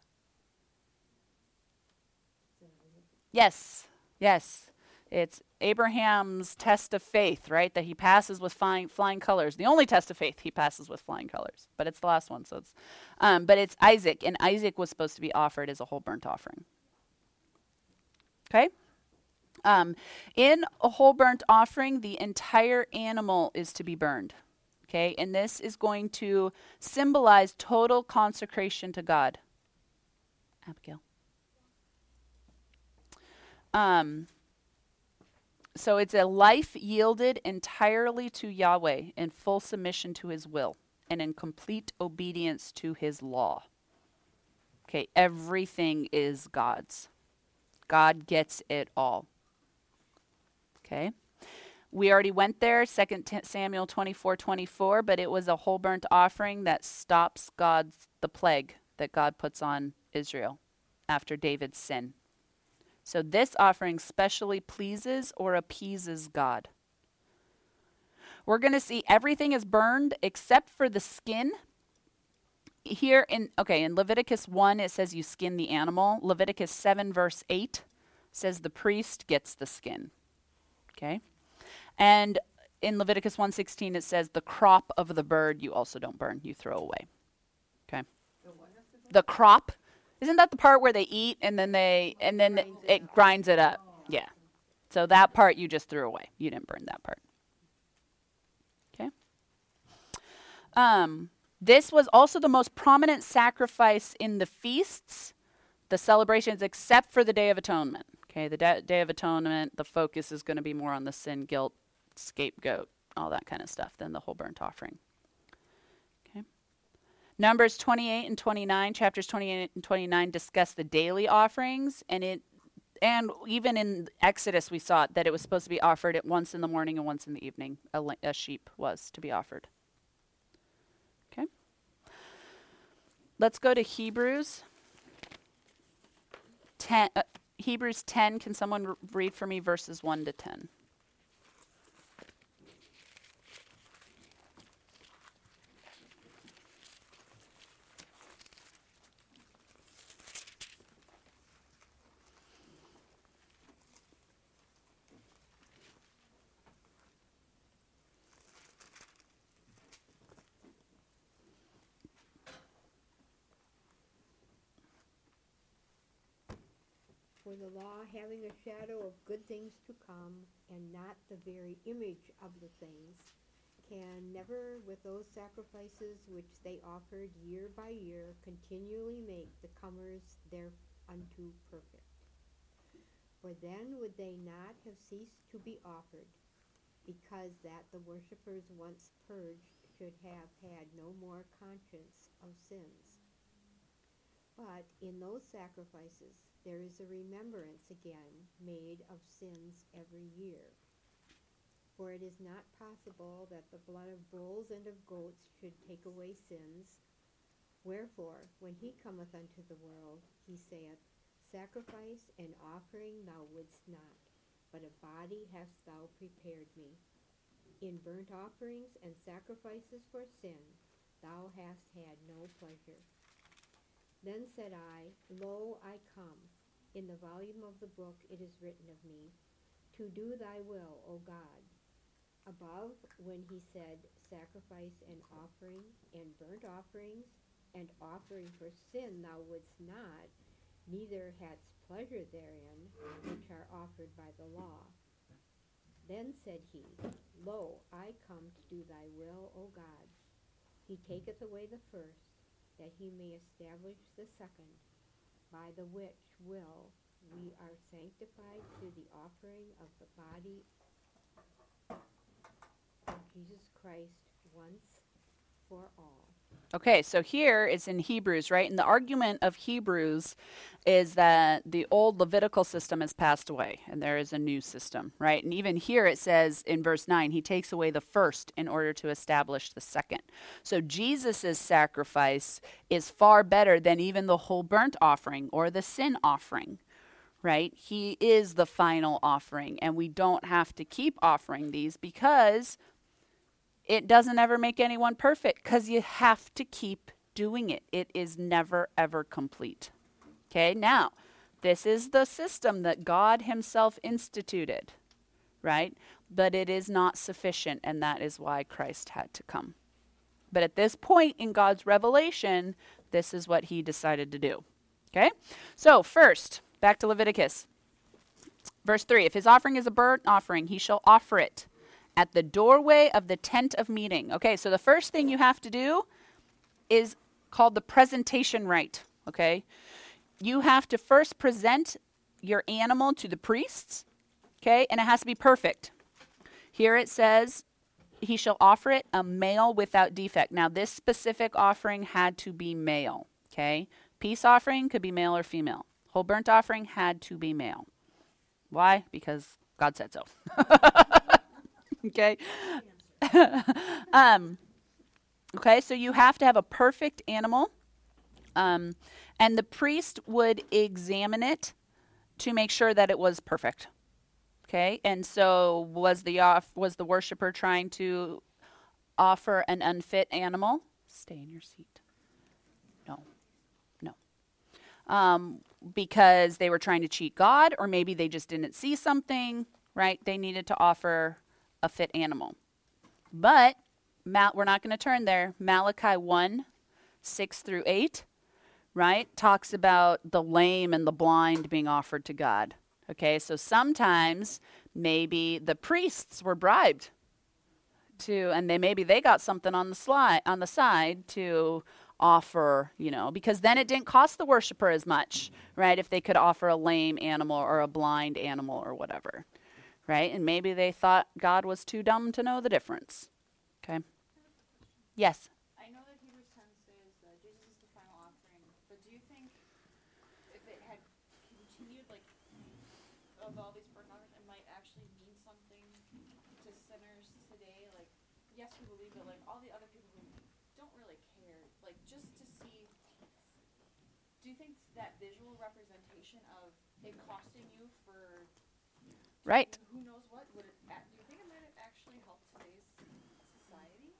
Yes. Yes. It's Abraham's test of faith, right? That he passes with flying flying colors. The only test of faith he passes with flying colors. But it's the last one, so it's um, but it's Isaac, and Isaac was supposed to be offered as a whole burnt offering. Okay? Um, in a whole burnt offering, the entire animal is to be burned. Okay, and this is going to symbolize total consecration to God. Abigail. Um, so it's a life yielded entirely to Yahweh in full submission to his will and in complete obedience to his law. Okay, everything is God's. God gets it all. Okay. We already went there, Second Samuel twenty-four twenty-four, but it was a whole burnt offering that stops God's, the plague that God puts on Israel after David's sin. So this offering specially pleases or appeases God. We're going to see everything is burned except for the skin. Here in, okay, in Leviticus one, it says you skin the animal. Leviticus seven verse eight says the priest gets the skin. Okay. And in Leviticus one sixteen, it says the crop of the bird you also don't burn, you throw away. Okay. The crop, isn't that the part where they eat and then they and then it, it grinds it up? Yeah. So that part you just threw away. You didn't burn that part. Okay. Um, this was also the most prominent sacrifice in the feasts, the celebrations, except for the Day of Atonement. Okay, the da- Day of Atonement, the focus is going to be more on the sin, guilt, scapegoat, all that kind of stuff than the whole burnt offering. Okay. Numbers twenty-eight and twenty-nine, chapters twenty-eight and twenty-nine discuss the daily offerings, and it, and even in Exodus we saw that it was supposed to be offered at once in the morning and once in the evening. A, a sheep was to be offered. Okay. Let's go to Hebrews ten. Uh, Hebrews ten, can someone r- read for me verses one to ten? For the law, having a shadow of good things to come, and not the very image of the things, can never, with those sacrifices which they offered year by year, continually make the comers thereunto perfect. For then would they not have ceased to be offered, because that the worshippers once purged should have had no more conscience of sins. But in those sacrifices there is a remembrance again made of sins every year. For it is not possible that the blood of bulls and of goats should take away sins. Wherefore, when he cometh unto the world, he saith, Sacrifice and offering thou wouldst not, but a body hast thou prepared me. In burnt offerings and sacrifices for sin thou hast had no pleasure. Then said I, Lo, I come. In the volume of the book it is written of me, to do thy will, O God. Above, when he said, Sacrifice and offering, and burnt offerings, and offering for sin thou wouldst not, neither hadst pleasure therein, which are offered by the law. Then said he, Lo, I come come to do thy will, O God. He taketh away the first, that he may establish the second, by the which will we are sanctified through the offering of the body of Jesus Christ once for all. Okay, so here it's in Hebrews, right? And the argument of Hebrews is that the old Levitical system has passed away and there is a new system, right? And even here it says in verse nine, he takes away the first in order to establish the second. So Jesus' sacrifice is far better than even the whole burnt offering or the sin offering, right? He is the final offering, and we don't have to keep offering these because it doesn't ever make anyone perfect, because you have to keep doing it. It is never, ever complete. Okay, now, this is the system that God himself instituted, right? But it is not sufficient, and that is why Christ had to come. But at this point in God's revelation, this is what he decided to do. Okay, so first, back to Leviticus. Verse three, if his offering is a burnt offering, he shall offer it at the doorway of the tent of meeting. Okay, so the first thing you have to do is called the presentation rite, okay? You have to first present your animal to the priests, okay? And it has to be perfect. Here it says, he shall offer it a male without defect. Now, this specific offering had to be male, okay? Peace offering could be male or female. Whole burnt offering had to be male. Why? Because God said so. Okay. um, okay, so you have to have a perfect animal. Um, and the priest would examine it to make sure that it was perfect. Okay, and so was the off was the worshiper trying to offer an unfit animal? Stay in your seat. No, no. Um, because they were trying to cheat God, or maybe they just didn't see something, right? They needed to offer a fit animal. But Mal- we're not going to turn there. Malachi one, six through eight, right, talks about the lame and the blind being offered to God. Okay, so sometimes maybe the priests were bribed to, and they maybe they got something on the slide on the side to offer, you know, because then it didn't cost the worshiper as much, right? If they could offer a lame animal or a blind animal or whatever. Right? And maybe they thought God was too dumb to know the difference. Okay? Yes? I know that Hebrews ten says that Jesus is the final offering, but do you think if it had continued, like, of all these burnt offerings, it might actually mean something to sinners today? Like, yes, we believe it, like, all the other people who don't really care, like, just to see, do you think that visual representation of it costing you for Right. who knows what, would it, do you think it might have actually helped today's society?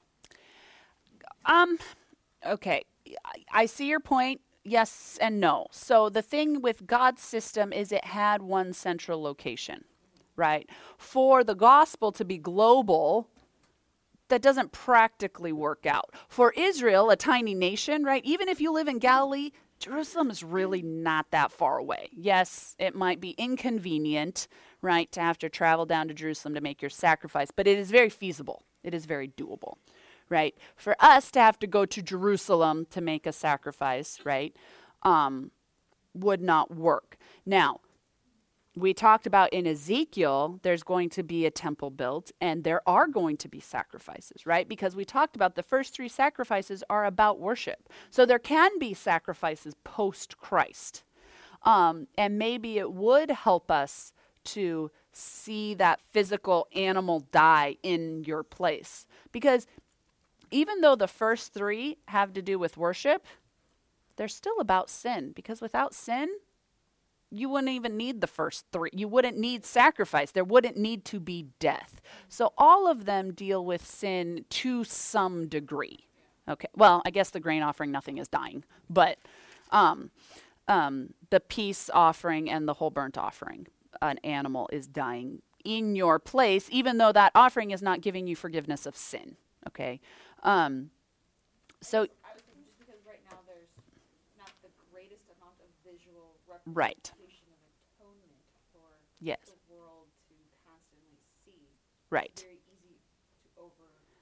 Um, okay. I, I see your point. Yes and no. So the thing with God's system is it had one central location, right? For the gospel to be global, that doesn't practically work out. For Israel, a tiny nation, right? Even if you live in Galilee, Jerusalem is really not that far away. Yes, it might be inconvenient, right, to have to travel down to Jerusalem to make your sacrifice, but it is very feasible. It is very doable, right? For us to have to go to Jerusalem to make a sacrifice, right, um, would not work. Now, we talked about in Ezekiel, there's going to be a temple built, and there are going to be sacrifices, right? Because we talked about the first three sacrifices are about worship. So there can be sacrifices post-Christ. Um, and maybe it would help us to see that physical animal die in your place. Because even though the first three have to do with worship, they're still about sin. Because without sin, you wouldn't even need the first three. You wouldn't need sacrifice. There wouldn't need to be death. So all of them deal with sin to some degree. Okay. Well, I guess the grain offering, nothing is dying. But um, um, the peace offering and the whole burnt offering, an animal is dying in your place, even though that offering is not giving you forgiveness of sin. Okay. Um, so... I was thinking just because right now there's not the greatest amount of visual Right. representation of atonement for Yes. the world to constantly see. Right. It's very easy to over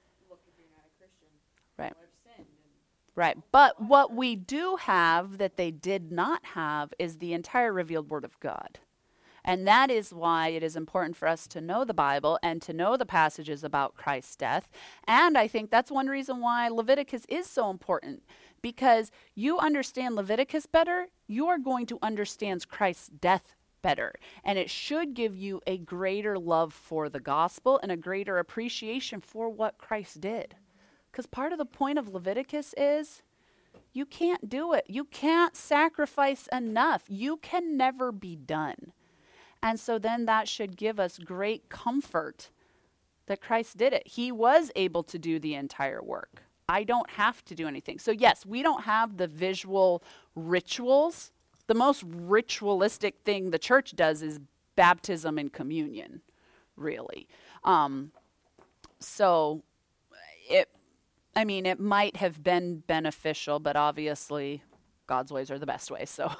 Christian, Right. I've sinned. And Right. But what we do have that they did not have is the entire revealed Word of God. And that is why it is important for us to know the Bible and to know the passages about Christ's death. And I think that's one reason why Leviticus is so important. Because you understand Leviticus better, you are going to understand Christ's death better. And it should give you a greater love for the gospel and a greater appreciation for what Christ did. Because part of the point of Leviticus is you can't do it. You can't sacrifice enough. You can never be done. And so then that should give us great comfort that Christ did it. He was able to do the entire work. I don't have to do anything. So yes, we don't have the visual rituals. The most ritualistic thing the church does is baptism and communion, really. Um, so it, I mean, it might have been beneficial, but obviously God's ways are the best ways, so.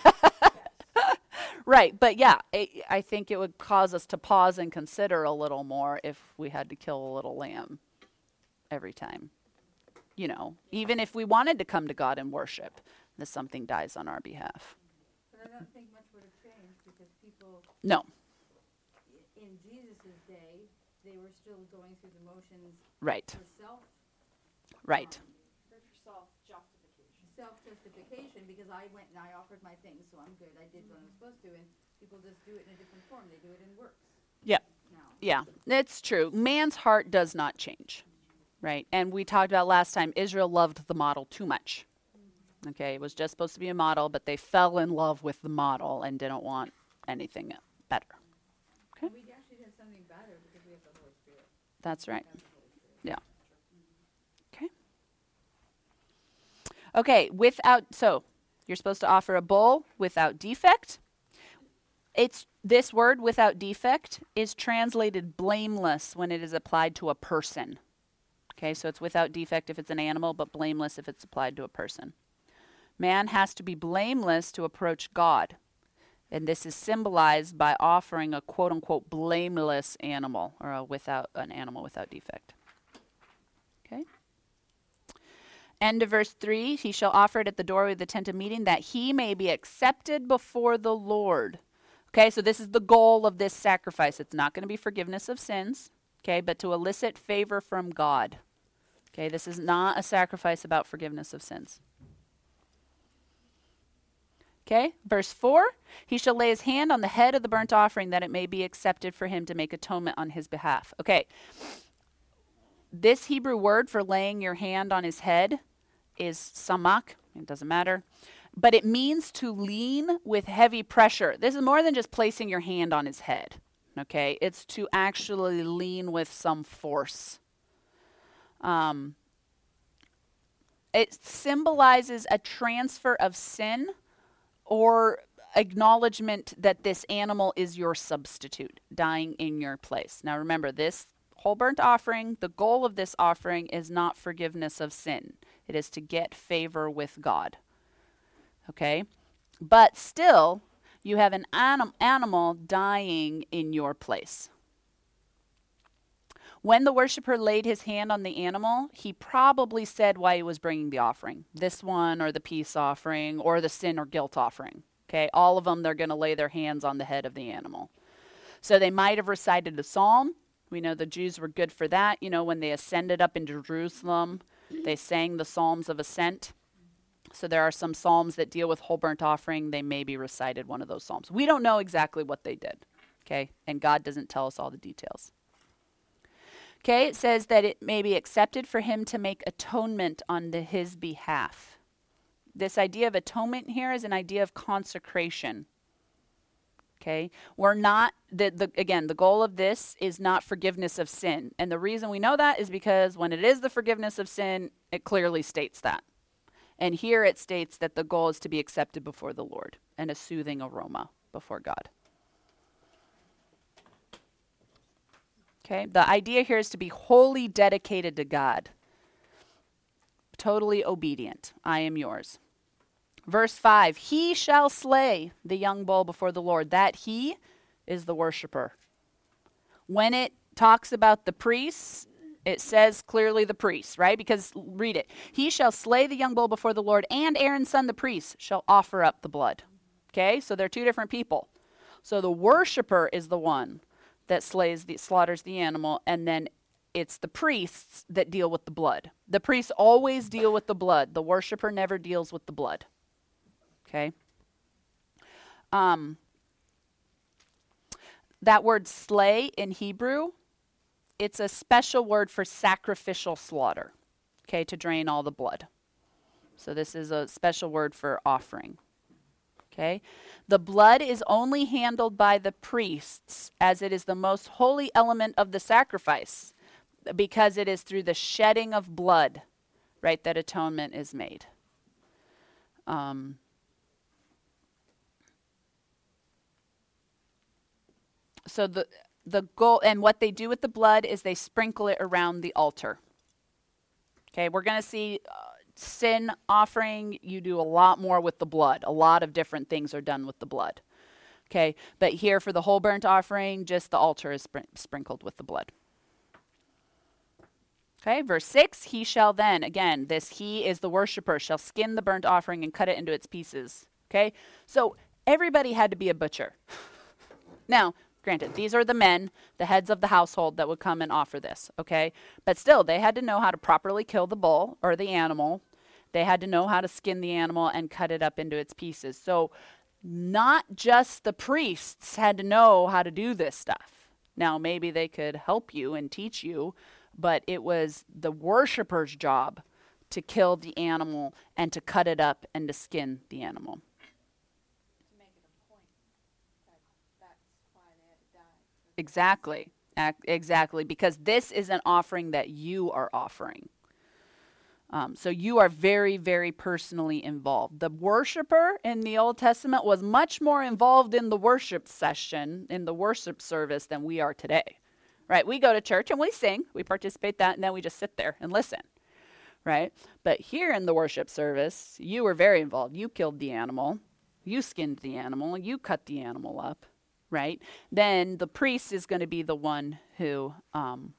Right, but yeah, I, I think it would cause us to pause and consider a little more if we had to kill a little lamb every time. You know, even if we wanted to come to God and worship, that something dies on our behalf. But I don't think much would have changed because people No, i- in Jesus' day, they were still going through the motions right, for self, right, for self-justification. self-justification because I went and I offered my things, so I'm good. I did what I'm supposed to, and people just do it in a different form. They do it in works yeah, now. yeah, it's true. Man's heart does not change, right? And we talked about last time, Israel loved the model too much. Okay, it was just supposed to be a model, but they fell in love with the model and didn't want anything better. Okay, And we actually have something better because we have the Holy Spirit. that's right. That's the Holy Spirit. Yeah. Okay. Okay, without, so you're supposed to offer a bull without defect. It's this word without defect is translated blameless when it is applied to a person. Okay, so it's without defect if it's an animal, but blameless if it's applied to a person. Man has to be blameless to approach God. And this is symbolized by offering a quote unquote blameless animal or a without an animal without defect. Okay. End of verse three, he shall offer it at the doorway of the tent of meeting that he may be accepted before the Lord. Okay, so this is the goal of this sacrifice. It's not going to be forgiveness of sins, okay, but to elicit favor from God. Okay, this is not a sacrifice about forgiveness of sins. Okay, verse four, he shall lay his hand on the head of the burnt offering that it may be accepted for him to make atonement on his behalf. Okay, this Hebrew word for laying your hand on his head is samak. It doesn't matter. But it means to lean with heavy pressure. This is more than just placing your hand on his head. Okay, it's to actually lean with some force. Um, it symbolizes a transfer of sin or acknowledgement that this animal is your substitute, dying in your place. Now remember, this whole burnt offering, the goal of this offering is not forgiveness of sin. It is to get favor with God. Okay? But still, you have an anim- animal dying in your place. When the worshiper laid his hand on the animal, he probably said why he was bringing the offering. This one, or the peace offering, or the sin or guilt offering. Okay, all of them, they're going to lay their hands on the head of the animal. So they might have recited a psalm. We know the Jews were good for that. You know, when they ascended up into Jerusalem, they sang the psalms of ascent. So there are some psalms that deal with whole burnt offering. They maybe recited one of those psalms. We don't know exactly what they did. Okay, and God doesn't tell us all the details. Okay, it says that it may be accepted for him to make atonement on the, his behalf. This idea of atonement here is an idea of consecration. Okay, we're not, the, the again, the goal of this is not forgiveness of sin. And the reason we know that is because when it is the forgiveness of sin, it clearly states that. And here it states that the goal is to be accepted before the Lord and a soothing aroma before God. Okay, the idea here is to be wholly dedicated to God. Totally obedient. I am yours. Verse five, he shall slay the young bull before the Lord. That he is the worshiper. When it talks about the priests, It says clearly the priest, right? Because read it. He shall slay the young bull before the Lord, and Aaron's son, the priest, shall offer up the blood. Okay, so they're two different people. So the worshiper is the one that slays the slaughters the animal, and then it's the priests that deal with the blood. The priests always deal with the blood. The worshiper never deals with the blood. Okay. Um, that word slay in Hebrew, it's a special word for sacrificial slaughter, okay, to drain all the blood. So this is a special word for offering, okay? The blood is only handled by the priests as it is the most holy element of the sacrifice because it is through the shedding of blood, right, that atonement is made. Um, so the the goal, and what they do with the blood is they sprinkle it around the altar. Okay, we're going to see uh, sin offering, you do a lot more with the blood. A lot of different things are done with the blood. Okay, but here for the whole burnt offering, just the altar is spr- sprinkled with the blood. Okay, verse six, he shall then, again, this he is the worshiper, shall skin the burnt offering and cut it into its pieces. Okay, so everybody had to be a butcher. Now, granted, these are the men, the heads of the household that would come and offer this, okay? But still, they had to know how to properly kill the bull or the animal. They had to know how to skin the animal and cut it up into its pieces. So not just the priests had to know how to do this stuff. Now, maybe they could help you and teach you, but it was the worshiper's job to kill the animal and to cut it up and to skin the animal. To make it a point that that's why they had to die. Exactly. Ac- exactly. Because this is an offering that you are offering. Um, so you are very, very personally involved. The worshiper in the Old Testament was much more involved in the worship session, in the worship service than we are today. Right? We go to church and we sing, we participate that, and then we just sit there and listen. Right? But here in the worship service, you were very involved. You killed the animal. You skinned the animal. You cut the animal up. Right? Then the priest is going to be the one who um,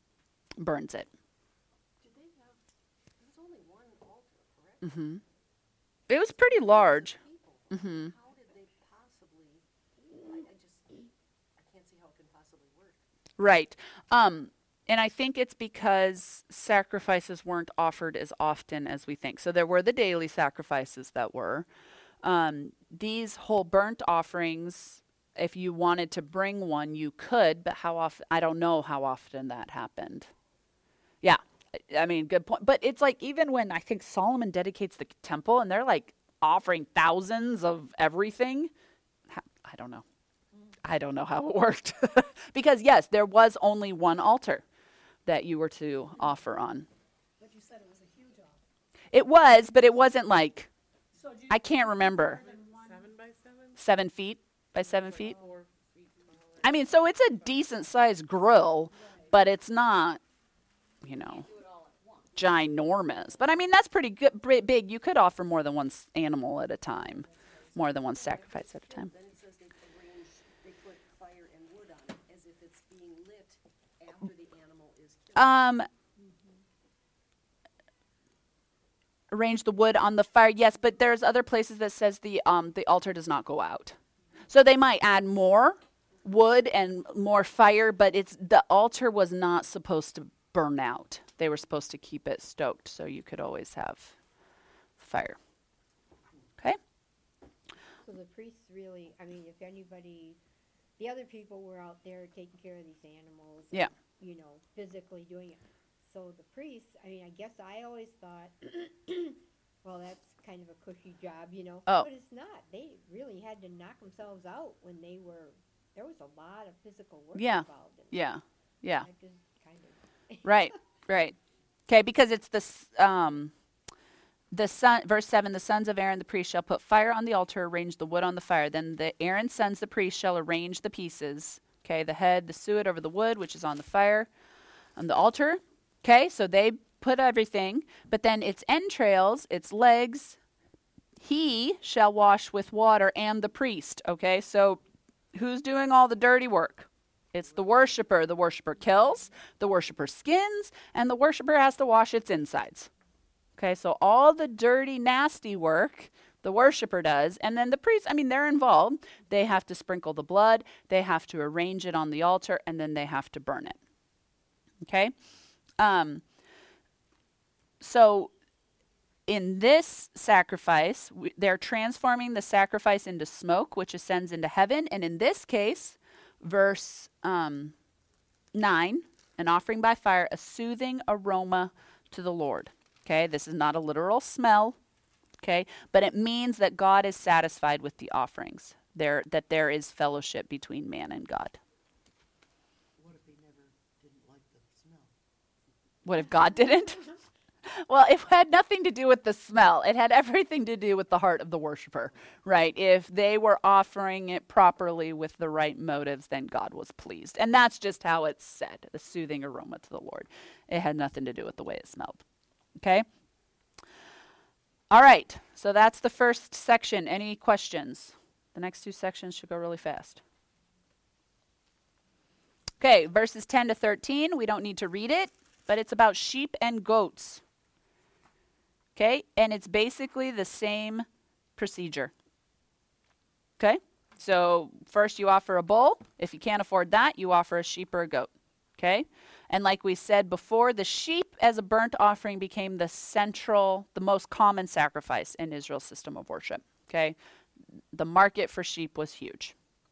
burns it. Did they have, there was only one altar, correct? Mm-hmm. It was pretty large. People. Mm-hmm. How did they possibly, I, I just, I can't see how it can possibly work. Right. Um, and I think it's because sacrifices weren't offered as often as we think. So there were the daily sacrifices that were. Um, these whole burnt offerings, if you wanted to bring one, you could, but how often, I don't know how often that happened. Yeah, I mean, good point. But it's like, even when I think Solomon dedicates the temple and they're like offering thousands of everything, I don't know. I don't know how it worked. Because yes, there was only one altar that you were to offer on. But you said it was a huge offer. It was, but it wasn't like, So do you I can't remember. more than one- Seven by seven? Seven feet by seven feet? Four feet tall. I mean, so it's a decent sized grill, but it's not, you know, ginormous. But I mean, that's pretty good, bri- big. You could offer more than one s- animal at a time, more than one sacrifice at a time. Then it says they arrange, they put fire and wood on it as if it's being lit after the animal is killed. Um, arrange the wood on the fire. Yes, but there's other places that says the um the altar does not go out. So they might add more wood and more fire, but it's the altar was not supposed to burn out. They were supposed to keep it stoked, so you could always have fire. Okay? So the priests really, I mean, if anybody, the other people were out there taking care of these animals. and, Yeah. You know, physically doing it. So the priests, I mean, I guess I always thought, well, that's kind of a cushy job, you know. Oh. But it's not. They really had to knock themselves out when they were, there was a lot of physical work Yeah. involved in it. Yeah. Yeah. I just kind of, Right, right. Okay, because it's the s- um, the son. Verse seven: the sons of Aaron the priest shall put fire on the altar, arrange the wood on the fire. Then the Aaron's sons the priest shall arrange the pieces. Okay, the head, the suet over the wood, which is on the fire, on the altar. Okay, so they put everything, but then its entrails, its legs, he shall wash with water, and the priest. Okay, so who's doing all the dirty work? It's the worshiper. The worshiper kills, the worshiper skins, and the worshiper has to wash its insides. Okay, so all the dirty, nasty work the worshiper does, and then the priest, I mean, they're involved. They have to sprinkle the blood, they have to arrange it on the altar, and then they have to burn it. Okay? Um, so in this sacrifice, we, they're transforming the sacrifice into smoke, which ascends into heaven. And in this case, verse um, nine, an offering by fire, a soothing aroma to the Lord. Okay, this is not a literal smell. Okay, but it means that God is satisfied with the offerings. There, that there is fellowship between man and God. What if he never didn't like the smell? What if God didn't? Well, it had nothing to do with the smell. It had everything to do with the heart of the worshiper, right? If they were offering it properly with the right motives, then God was pleased. And that's just how it's said, the soothing aroma to the Lord. It had nothing to do with the way it smelled. Okay? All right, so that's the first section. Any questions? The next two sections should go really fast. Okay, verses ten to thirteen. We don't need to read it, but it's about sheep and goats. Okay, and it's basically the same procedure. Okay, so first you offer a bull. If you can't afford that, you offer a sheep or a goat. Okay, and like we said before, the sheep as a burnt offering became the central, the most common sacrifice in Israel's system of worship. Okay, the market for sheep was huge.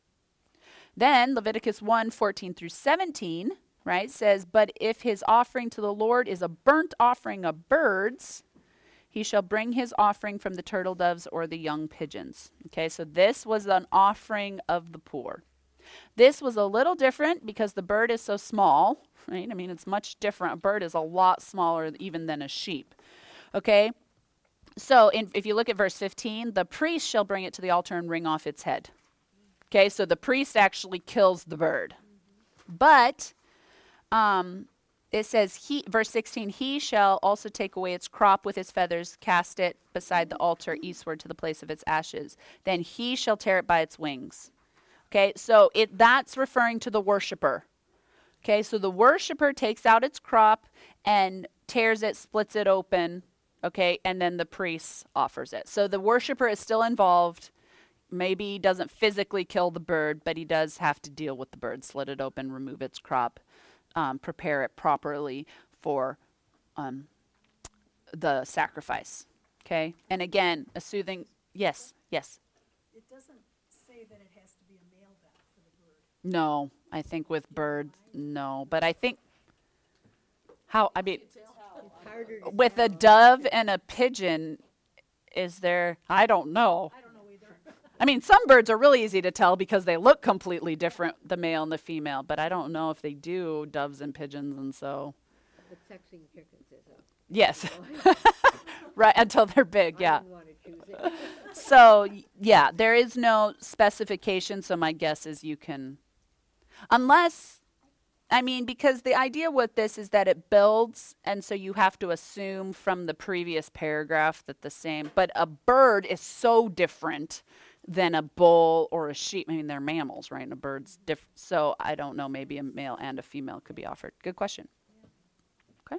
Then Leviticus one, fourteen through seventeen, right, says, but if his offering to the Lord is a burnt offering of birds, he shall bring his offering from the turtle doves or the young pigeons. Okay, so this was an offering of the poor. This was a little different because the bird is so small, right? I mean, it's much different. A bird is a lot smaller even than a sheep. Okay, so in, if you look at verse fifteen, the priest shall bring it to the altar and wring off its head. Okay, so the priest actually kills the bird. But um, it says, he, verse sixteen, he shall also take away its crop with its feathers, cast it beside the altar eastward to the place of its ashes. Then he shall tear it by its wings. Okay, so it that's referring to the worshiper. Okay, so the worshiper takes out its crop and tears it, splits it open, okay, and then the priest offers it. So the worshiper is still involved. Maybe he doesn't physically kill the bird, but he does have to deal with the bird, slit it open, remove its crop, um, prepare it properly for um, the sacrifice. Okay, and again, a soothing, yes, yes. It doesn't say that it has to be a male bat for the bird. No, I think with birds, no. But I think, how, I mean, It's harder to with a tell. dove and a pigeon, is there, I don't know. I don't know either. I mean, some birds are really easy to tell because they look completely different, the male and the female. But I don't know if they do, doves and pigeons, and so. But sexing chickens is a. Yes. Right, until they're big, yeah. I didn't want to choose it. So, y- yeah, there is no specification, so my guess is you can, unless, I mean, because the idea with this is that it builds, and so you have to assume from the previous paragraph that the same, but a bird is so different than a bull or a sheep. I mean, they're mammals, right? And a bird's different. So I don't know, maybe a male and a female could be offered. Good question. Okay.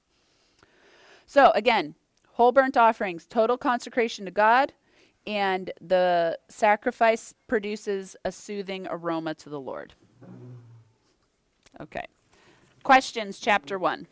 So again, whole burnt offerings, total consecration to God, and the sacrifice produces a soothing aroma to the Lord. Okay. Questions, chapter one.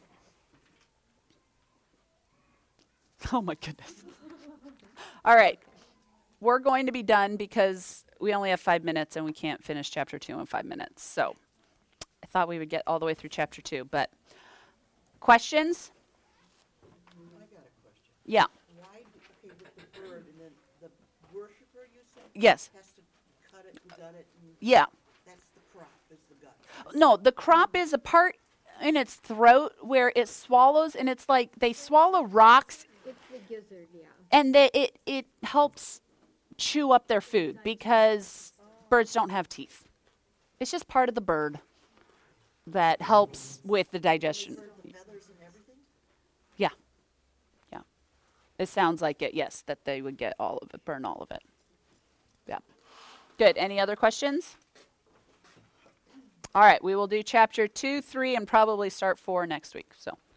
Oh my goodness. All right. We're going to be done because we only have five minutes and we can't finish chapter two in five minutes. So I thought we would get all the way through chapter two, but questions? I got a question. Yeah. Why, do- okay, with the bird, and then the worshiper, you said? Yes. Has to cut it and gut it, and Yeah. that's the crop, is the gut. No, the crop is a part in its throat where it swallows, and it's like they swallow rocks, It's the gizzard, yeah. and they, it it helps chew up their food because birds don't have teeth. It's just part of the bird that helps with the digestion. Burn the feathers and everything? Yeah, yeah. It sounds like it. Yes, that they would get all of it, burn all of it. Yeah. Good. Any other questions? All right, we will do chapter two, three, and probably start four next week. So.